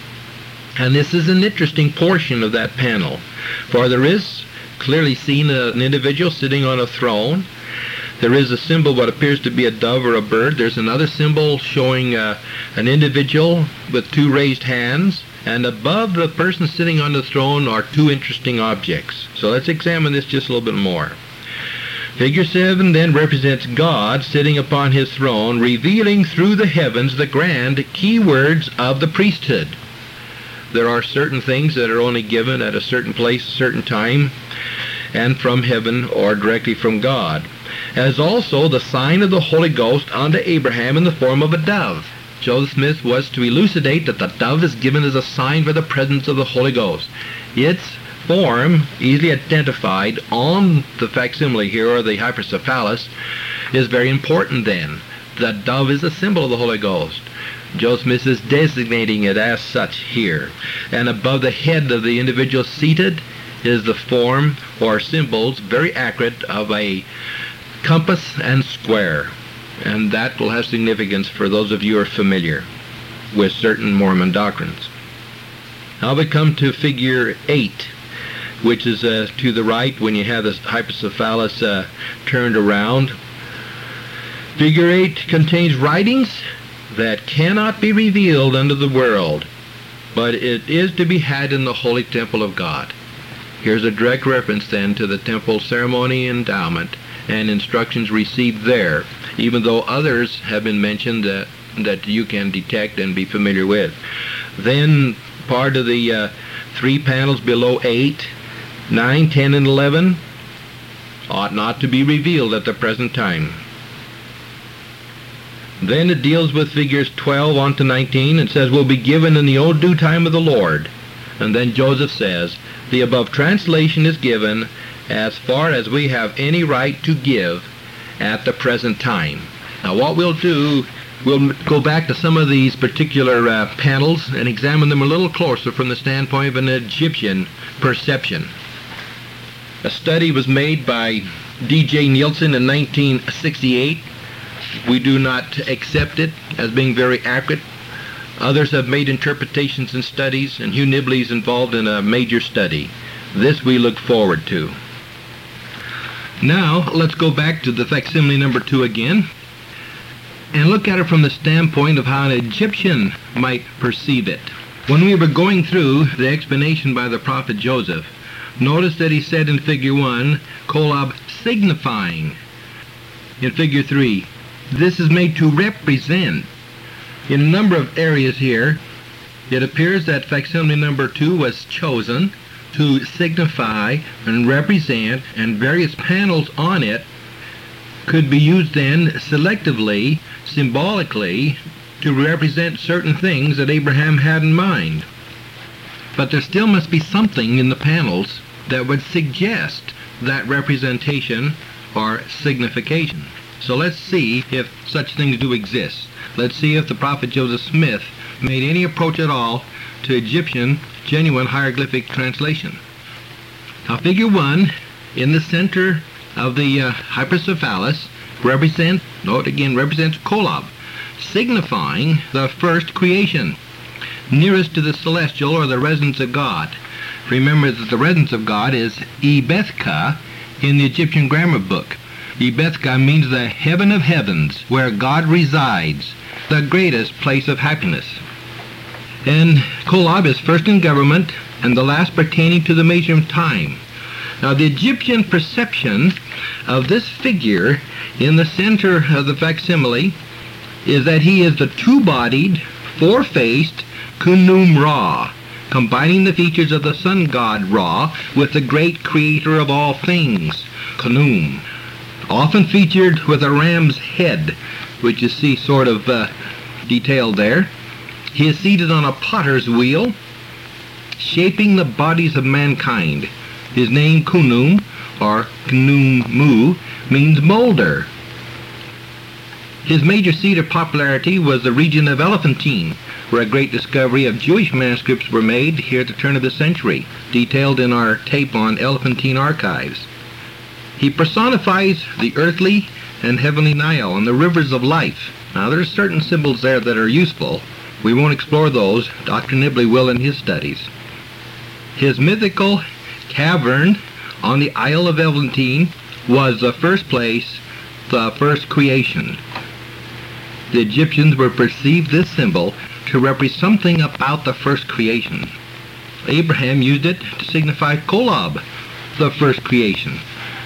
And this is an interesting portion of that panel, for there is clearly seen an individual sitting on a throne. There is a symbol, what appears to be a dove or a bird. There's another symbol showing an individual with 2 raised hands. And above the person sitting on the throne are 2 interesting objects. So let's examine this just a little bit more. Figure 7 then represents God sitting upon his throne, revealing through the heavens the grand key words of the priesthood. There are certain things that are only given at a certain place, a certain time, and from heaven or directly from God, as also the sign of the Holy Ghost unto Abraham in the form of a dove. Joseph Smith was to elucidate that the dove is given as a sign for the presence of the Holy Ghost. Its form, easily identified on the facsimile here, or the hypercephalus, is very important then. The dove is a symbol of the Holy Ghost. Joseph Smith is designating it as such here. And above the head of the individual seated is the form or symbols, very accurate, of a compass and square. And that will have significance for those of you who are familiar with certain Mormon doctrines. Now we come to figure 8, which is to the right when you have the hypercephalus turned around. Figure 8 contains writings that cannot be revealed unto the world, but it is to be had in the holy temple of God. Here's a direct reference then to the temple ceremony endowment and instructions received there, even though others have been mentioned that you can detect and be familiar with. Then part of the 3 panels below 8, 9, 10, and 11 ought not to be revealed at the present time. Then it deals with figures 12 on to 19 and says, will be given in the old due time of the Lord. And then Joseph says, the above translation is given as far as we have any right to give at the present time. Now what we'll do, we'll go back to some of these particular panels and examine them a little closer from the standpoint of an Egyptian perception. A study was made by D.J. Nielsen in 1968. We do not accept it as being very accurate. Others have made interpretations and studies, and Hugh Nibley is involved in a major study. This we look forward to. Now, let's go back to the facsimile number 2 again, and look at it from the standpoint of how an Egyptian might perceive it. When we were going through the explanation by the prophet Joseph, notice that he said in figure 1, Kolob signifying. In figure 3, this is made to represent. In a number of areas here, it appears that facsimile number 2 was chosen to signify and represent, and various panels on it could be used then selectively, symbolically, to represent certain things that Abraham had in mind. But there still must be something in the panels that would suggest that representation or signification. So let's see if such things do exist. Let's see if the prophet Joseph Smith made any approach at all to Egyptian genuine hieroglyphic translation. Now figure 1 in the center of the hypercephalus represents Kolob, signifying the first creation, nearest to the celestial or the residence of God. Remember that the residence of God is Ebethka in the Egyptian grammar book. Ebethka means the heaven of heavens, where God resides, the greatest place of happiness. And Kolob is first in government and the last pertaining to the measure of time. Now the Egyptian perception of this figure in the center of the facsimile is that he is the two-bodied, four-faced Khnum Ra, combining the features of the sun god Ra with the great creator of all things, Khnum. Often featured with a ram's head, which you see sort of detailed there. He is seated on a potter's wheel, shaping the bodies of mankind. His name Khnum, or Khnum-Mu, means molder. His major seat of popularity was the region of Elephantine, where a great discovery of Jewish manuscripts were made here at the turn of the century, detailed in our tape on Elephantine archives. He personifies the earthly and heavenly Nile and the rivers of life. Now there are certain symbols there that are useful. We won't explore those. Dr. Nibley will in his studies. His mythical cavern on the Isle of Elephantine was the first place, the first creation. The Egyptians were perceived this symbol to represent something about the first creation. Abraham used it to signify Kolob, the first creation.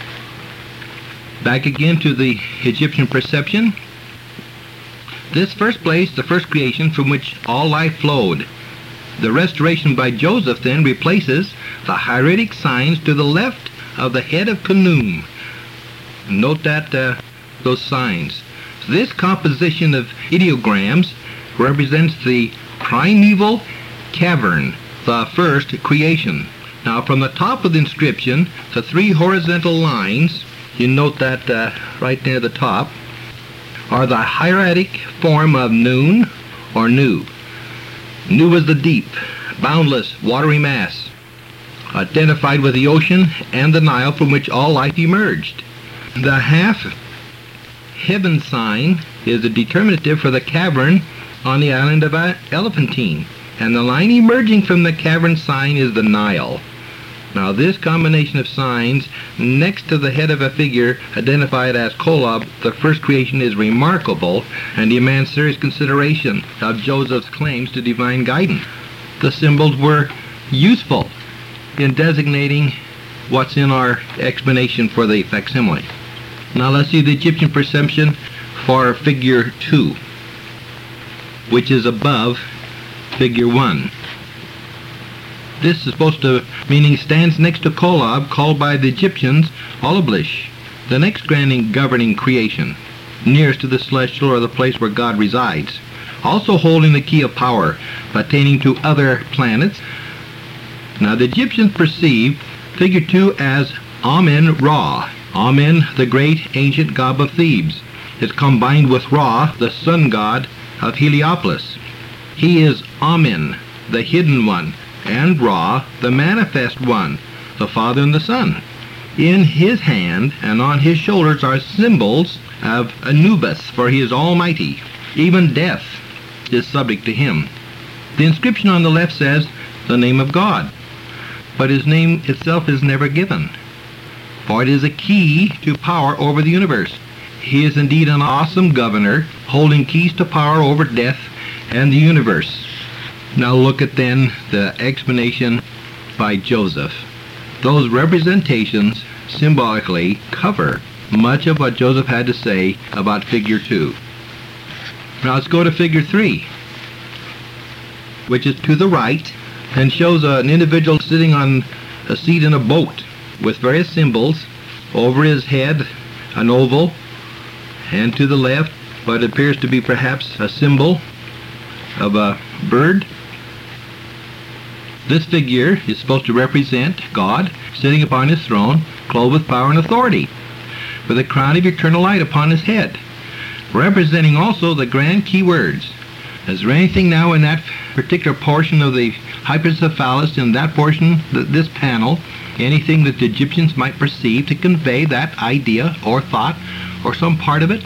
Back again to the Egyptian perception. This first place, the first creation from which all life flowed. The restoration by Joseph then replaces the hieratic signs to the left of the head of Khnum. Note that those signs. This composition of ideograms represents the primeval cavern, the first creation. Now from the top of the inscription, the three horizontal lines, you note that right near the top, are the hieratic form of Nun or Nu. Nu is the deep, boundless, watery mass, identified with the ocean and the Nile from which all life emerged. The half-heaven sign is the determinative for the cavern on the island of Elephantine, and the line emerging from the cavern sign is the Nile. Now this combination of signs next to the head of a figure identified as Kolob, the first creation, is remarkable and demands serious consideration of Joseph's claims to divine guidance. The symbols were useful in designating what's in our explanation for the facsimile. Now let's see the Egyptian perception for figure 2, which is above figure 1. This is supposed to meaning stands next to Kolob, called by the Egyptians Olublish. the next grand and governing creation, nearest to the celestial or the place where God resides, also holding the key of power pertaining to other planets. Now the Egyptians perceived figure 2 as Amen-Ra. Amen, the great ancient god of Thebes, is combined with Ra, the sun god of Heliopolis. He is Amen, the hidden one, and Ra, the manifest one, the Father and the Son. In his hand and on his shoulders are symbols of Anubis, for he is almighty. Even death is subject to him. The inscription on the left says, the name of God, but his name itself is never given, for it is a key to power over the universe. He is indeed an awesome governor, holding keys to power over death and the universe. Now look at then the explanation by Joseph. Those representations symbolically cover much of what Joseph had to say about figure 2. Now let's go to figure 3, which is to the right and shows an individual sitting on a seat in a boat with various symbols. Over his head, an oval, and to the left what appears to be perhaps a symbol of a bird. This figure is supposed to represent God sitting upon his throne, clothed with power and authority, with a crown of eternal light upon his head, representing also the grand key words. Is there anything now in that particular portion of the hypocephalus, in that portion, this panel, anything that the Egyptians might perceive to convey that idea or thought or some part of it?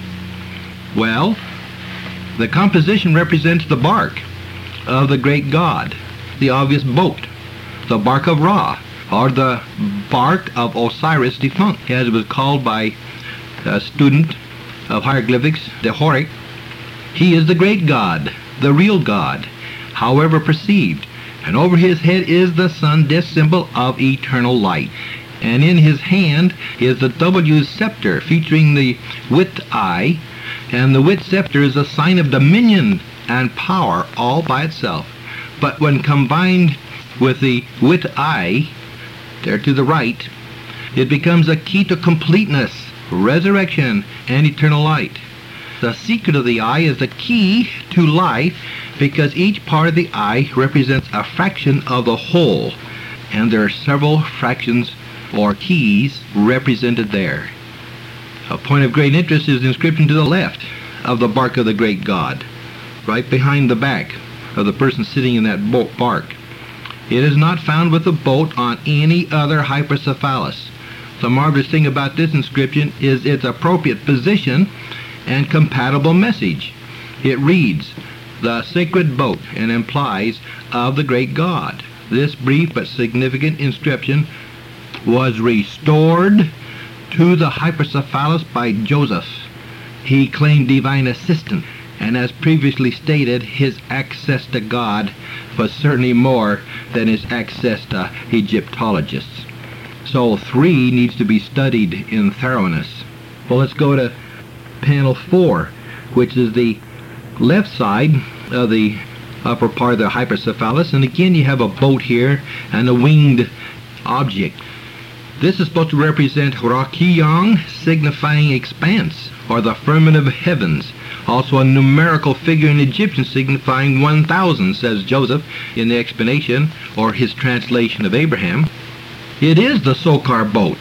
Well, the composition represents the bark of the great god, the obvious boat, the bark of Ra, or the bark of Osiris defunct, as it was called by a student of hieroglyphics, Dehoric. He is the great god, the real God, however perceived, and over his head is the sun, this symbol of eternal light. And in his hand is the W scepter featuring the wit eye, and the wit scepter is a sign of dominion and power all by itself. But when combined with the wit eye, there to the right, it becomes a key to completeness, resurrection, and eternal light. The secret of the eye is the key to life, because each part of the eye represents a fraction of the whole, and there are several fractions or keys represented there. A point of great interest is the inscription to the left of the bark of the great god, right behind the back of the person sitting in that bark. It is not found with the boat on any other hypocephalus. The marvelous thing about this inscription is its appropriate position and compatible message. It reads, the sacred boat, and implies of the great God. This brief but significant inscription was restored to the hypocephalus by Joseph. He claimed divine assistance, and as previously stated, his access to God was certainly more than his access to Egyptologists. So 3 needs to be studied in thoroughness. Well, let's go to panel 4, which is the left side of the upper part of the hypocephalus, and again you have a boat here and a winged object. This is supposed to represent Rakiyang, signifying expanse, or the firmament of heavens. Also a numerical figure in Egyptian signifying 1,000, says Joseph in the explanation, or his translation of Abraham. It is the Sokar boat,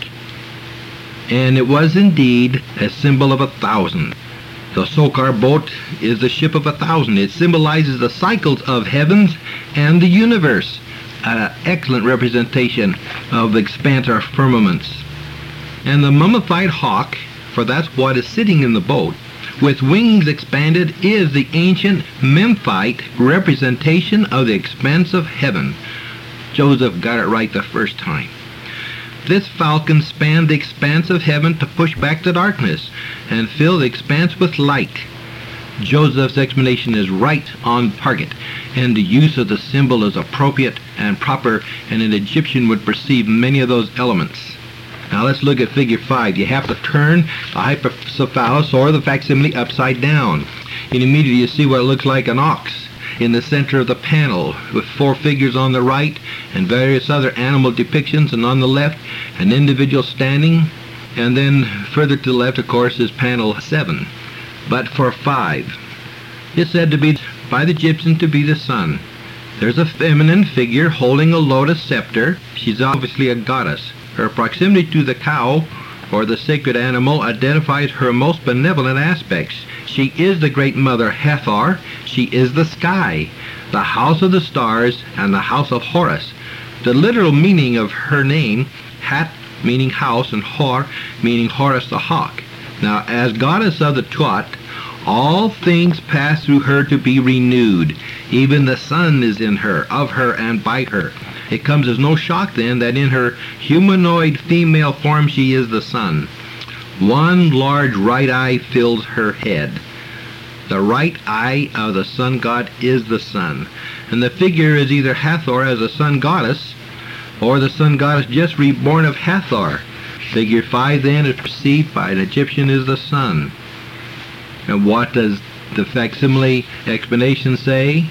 and it was indeed a symbol of 1,000. The Sokar boat is the ship of 1,000. It symbolizes the cycles of heavens and the universe. An excellent representation of the expanse or firmaments. And the mummified hawk, for that's what is sitting in the boat, with wings expanded, is the ancient Memphite representation of the expanse of heaven. Joseph got it right the first time. This falcon spanned the expanse of heaven to push back the darkness and fill the expanse with light. Joseph's explanation is right on target, and the use of the symbol is appropriate and proper, and an Egyptian would perceive many of those elements. Now let's look at figure 5. You have to turn the hypocephalus or the facsimile upside down, and immediately you see what looks like an ox in the center of the panel, with 4 figures on the right and various other animal depictions, and on the left an individual standing And then further to the left, of course, is panel 7. But for 5, it's said to be by the Egyptians to be the sun. There's a feminine figure holding a lotus scepter. She's obviously a goddess. Her proximity to the cow, or the sacred animal, identifies her most benevolent aspects. She is the great mother Hathor. She is the sky, the house of the stars, and the house of Horus. The literal meaning of her name, Hat meaning house, and Hor meaning Horus the hawk. Now, as goddess of the Tuat, all things pass through her to be renewed. Even the sun is in her, of her, and by her. It comes as no shock, then, that in her humanoid female form she is the sun. One large right eye fills her head. The right eye of the sun god is the sun. And the figure is either Hathor as a sun goddess, or the sun goddess just reborn of Hathor. Figure 5, then, is perceived by an Egyptian as the sun. And what does the facsimile explanation say?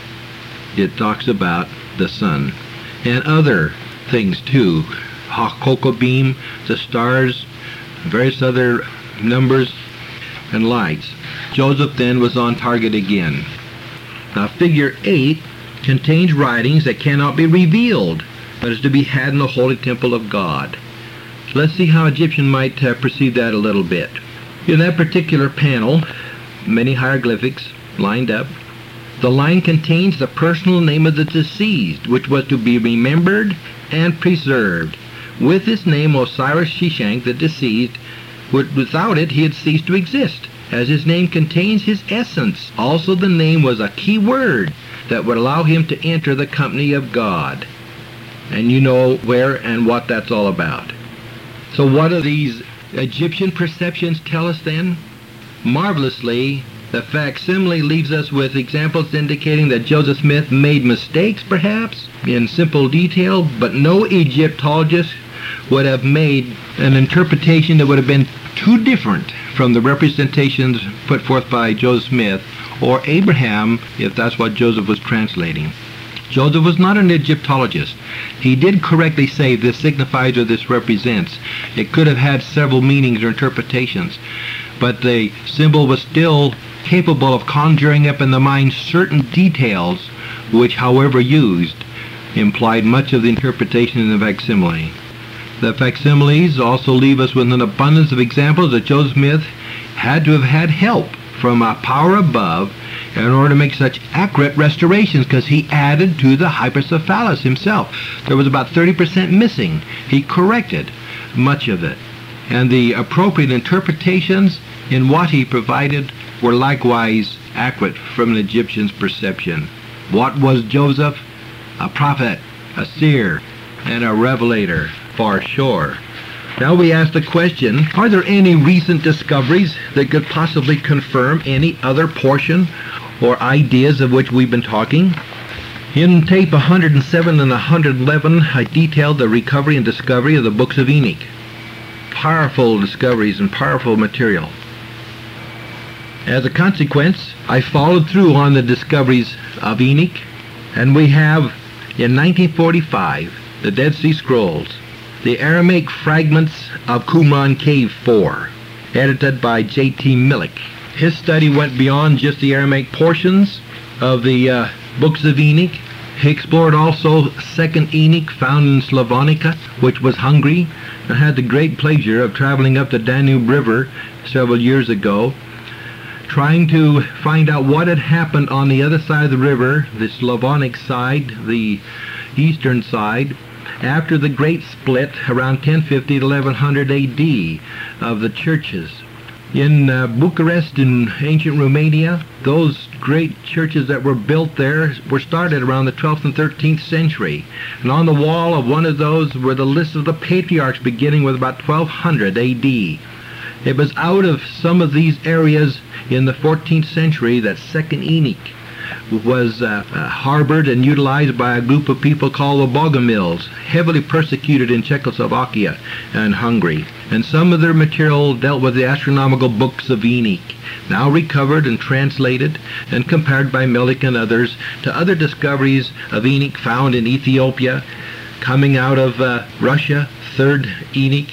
It talks about the sun. And other things too. Cocoa beam, the stars, various other numbers and lights. Joseph then was on target again. Now figure 8 contains writings that cannot be revealed, but is to be had in the holy temple of God. So let's see how Egyptian might perceive that a little bit. In that particular panel, many hieroglyphics lined up. The line contains the personal name of the deceased, which was to be remembered and preserved. With this name, Osiris Sheshank, the deceased, without it he had ceased to exist, as his name contains his essence. Also the name was a key word that would allow him to enter the company of God. And you know where and what that's all about. So what do these Egyptian perceptions tell us then? Marvelously, the facsimile leaves us with examples indicating that Joseph Smith made mistakes, perhaps, in simple detail, but no Egyptologist would have made an interpretation that would have been too different from the representations put forth by Joseph Smith or Abraham, if that's what Joseph was translating. Joseph was not an Egyptologist. He did correctly say this signifies or this represents. It could have had several meanings or interpretations, but the symbol was still capable of conjuring up in the mind certain details which, however used, implied much of the interpretation in the facsimile. The facsimiles also leave us with an abundance of examples that Joseph Smith had to have had help from a power above in order to make such accurate restorations, because he added to the hypercephalus himself. There was about 30% missing. He corrected much of it. And the appropriate interpretations in what he provided were likewise accurate from an Egyptian's perception. What was Joseph? A prophet, a seer, and a revelator, for sure. Now we ask the question, are there any recent discoveries that could possibly confirm any other portion or ideas of which we've been talking? In tape 107 and 111, I detailed the recovery and discovery of the books of Enoch. Powerful discoveries and powerful material. As a consequence, I followed through on the discoveries of Enoch, and we have, in 1945, the Dead Sea Scrolls, the Aramaic fragments of Qumran Cave 4, edited by J.T. Millick. His study went beyond just the Aramaic portions of the books of Enoch. He explored also Second Enoch, found in Slavonica, which was Hungary. I had the great pleasure of traveling up the Danube River several years ago, trying to find out what had happened on the other side of the river, the Slavonic side, the eastern side, after the great split around 1050 to 1100 AD of the churches. In Bucharest, in ancient Romania, those great churches that were built there were started around the 12th and 13th century. And on the wall of one of those were the lists of the patriarchs beginning with about 1200 AD. It was out of some of these areas in the 14th century that Second Enoch was harbored and utilized by a group of people called the Bogomils, heavily persecuted in Czechoslovakia and Hungary. And some of their material dealt with the astronomical books of Enoch, now recovered and translated and compared by Millick and others to other discoveries of Enoch found in Ethiopia, coming out of Russia, Third Enoch,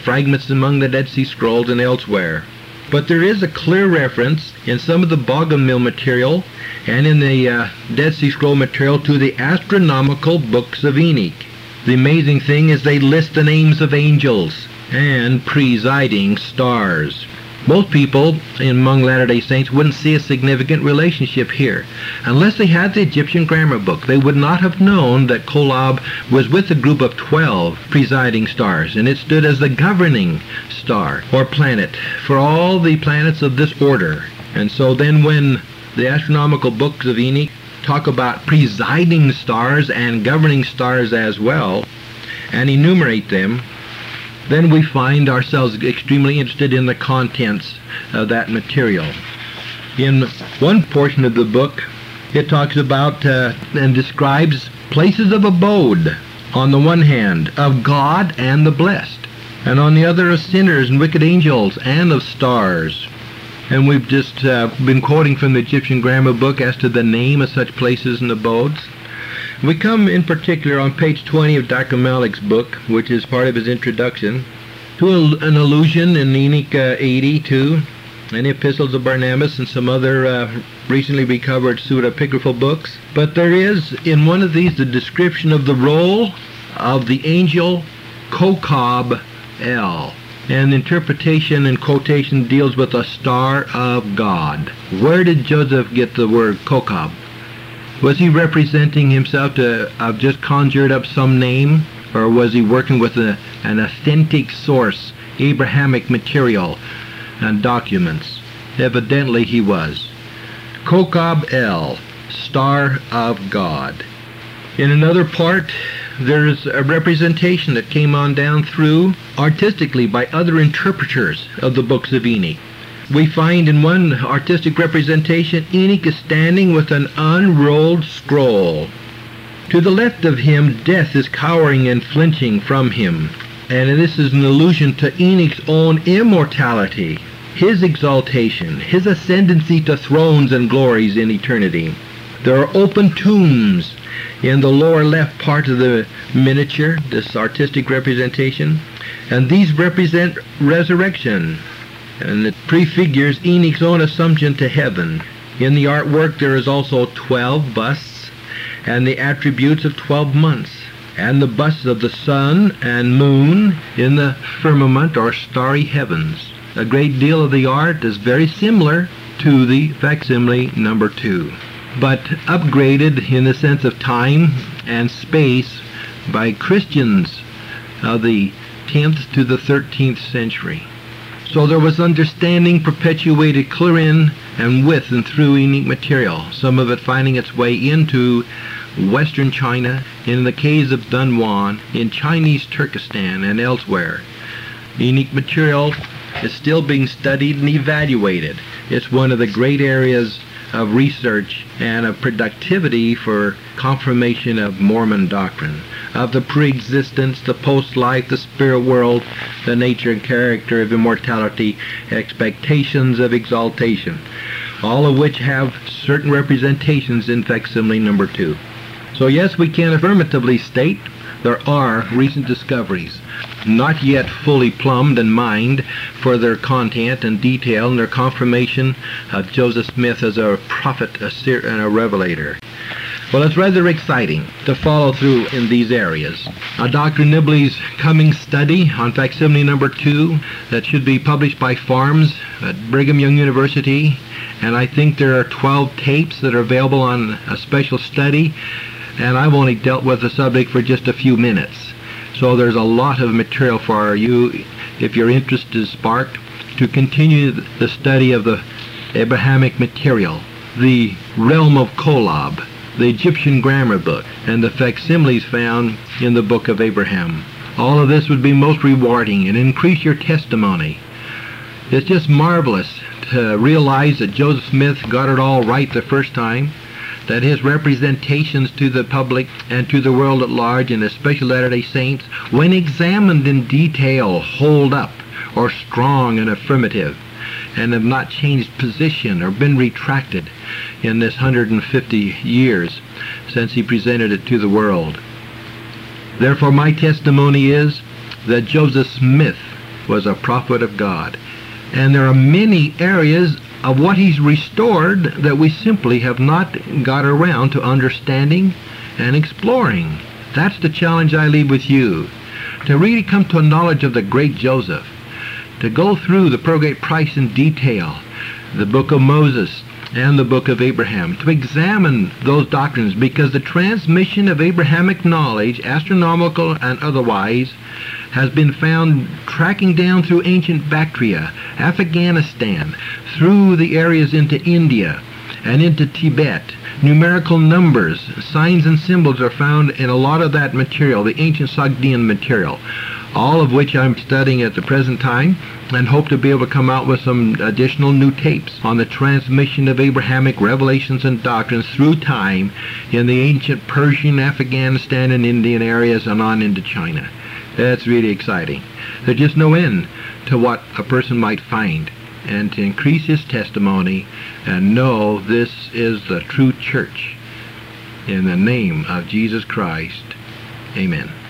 fragments among the Dead Sea Scrolls and elsewhere. But there is a clear reference in some of the Bogomil material and in the Dead Sea Scroll material to the astronomical books of Enoch. The amazing thing is they list the names of angels and presiding stars. Most people among Latter-day Saints wouldn't see a significant relationship here. Unless they had the Egyptian grammar book, they would not have known that Kolob was with a group of 12 presiding stars, and it stood as the governing star or planet for all the planets of this order. And so then when the astronomical books of Enoch talk about presiding stars and governing stars as well, and enumerate them, then we find ourselves extremely interested in the contents of that material. In one portion of the book, it talks about and describes places of abode, on the one hand, of God and the blessed, and on the other of sinners and wicked angels and of stars. And we've just been quoting from the Egyptian grammar book as to the name of such places and abodes. We come in particular on page 20 of Dr. Malik's book, which is part of his introduction, to an allusion in Enoch 82 and the Epistles of Barnabas and some other recently recovered pseudepigraphal books. But there is in one of these the description of the role of the angel Kokab El. And interpretation and quotation deals with a star of God. Where did Joseph get the word Kokab? Was he representing himself to have just conjured up some name, or was he working with an authentic source, Abrahamic material and documents? Evidently he was. Kokab El, star of God. In another part, there's a representation that came on down through artistically by other interpreters of the books of Enoch. We find in one artistic representation, Enoch is standing with an unrolled scroll. To the left of him, death is cowering and flinching from him. And this is an allusion to Enoch's own immortality, his exaltation, his ascendancy to thrones and glories in eternity. There are open tombs in the lower left part of the miniature, this artistic representation, and these represent resurrection. And it prefigures Enoch's own assumption to heaven. In the artwork there is also 12 busts and the attributes of 12 months, and the busts of the sun and moon in the firmament or starry heavens. A great deal of the art is very similar to the facsimile number 2, but upgraded in the sense of time and space by Christians of the 10th to the 13th century. So there was understanding perpetuated clear in and with and through Enoch material, some of it finding its way into Western China, in the caves of Dunhuan, in Chinese Turkestan, and elsewhere. Enoch material is still being studied and evaluated. It's one of the great areas of research and of productivity for confirmation of Mormon doctrine, of the pre-existence, the post-life, the spirit world, the nature and character of immortality, expectations of exaltation, all of which have certain representations in facsimile number 2. So yes, we can affirmatively state there are recent discoveries, not yet fully plumbed and mined for their content and detail and their confirmation of Joseph Smith as a prophet, a seer, and a revelator. Well, it's rather exciting to follow through in these areas. Dr. Nibley's coming study on facsimile number 2 that should be published by Farms at Brigham Young University, and I think there are 12 tapes that are available on a special study, and I've only dealt with the subject for just a few minutes. So there's a lot of material for you, if your interest is sparked, to continue the study of the Abrahamic material, the realm of Kolob, the Egyptian grammar book, and the facsimiles found in the book of Abraham. All of this would be most rewarding and increase your testimony. It's just marvelous to realize that Joseph Smith got it all right the first time, that his representations to the public and to the world at large, and especially Latter-day Saints, when examined in detail, hold up, or strong and affirmative, and have not changed position or been retracted in this 150 years since he presented it to the world. Therefore, my testimony is that Joseph Smith was a prophet of God. And there are many areas of what he's restored that we simply have not got around to understanding and exploring. That's the challenge I leave with you, to really come to a knowledge of the great Joseph, to go through the Pearl Great Price in detail, the book of Moses and the book of Abraham, to examine those doctrines, because the transmission of Abrahamic knowledge, astronomical and otherwise, has been found tracking down through ancient Bactria, Afghanistan, through the areas into India and into Tibet. Numerical numbers, signs and symbols are found in a lot of that material, the ancient Sogdian material, all of which I'm studying at the present time, and hope to be able to come out with some additional new tapes on the transmission of Abrahamic revelations and doctrines through time in the ancient Persian, Afghanistan, and Indian areas and on into China. That's really exciting. There's just no end to what a person might find, and to increase his testimony and know this is the true church. In the name of Jesus Christ, amen.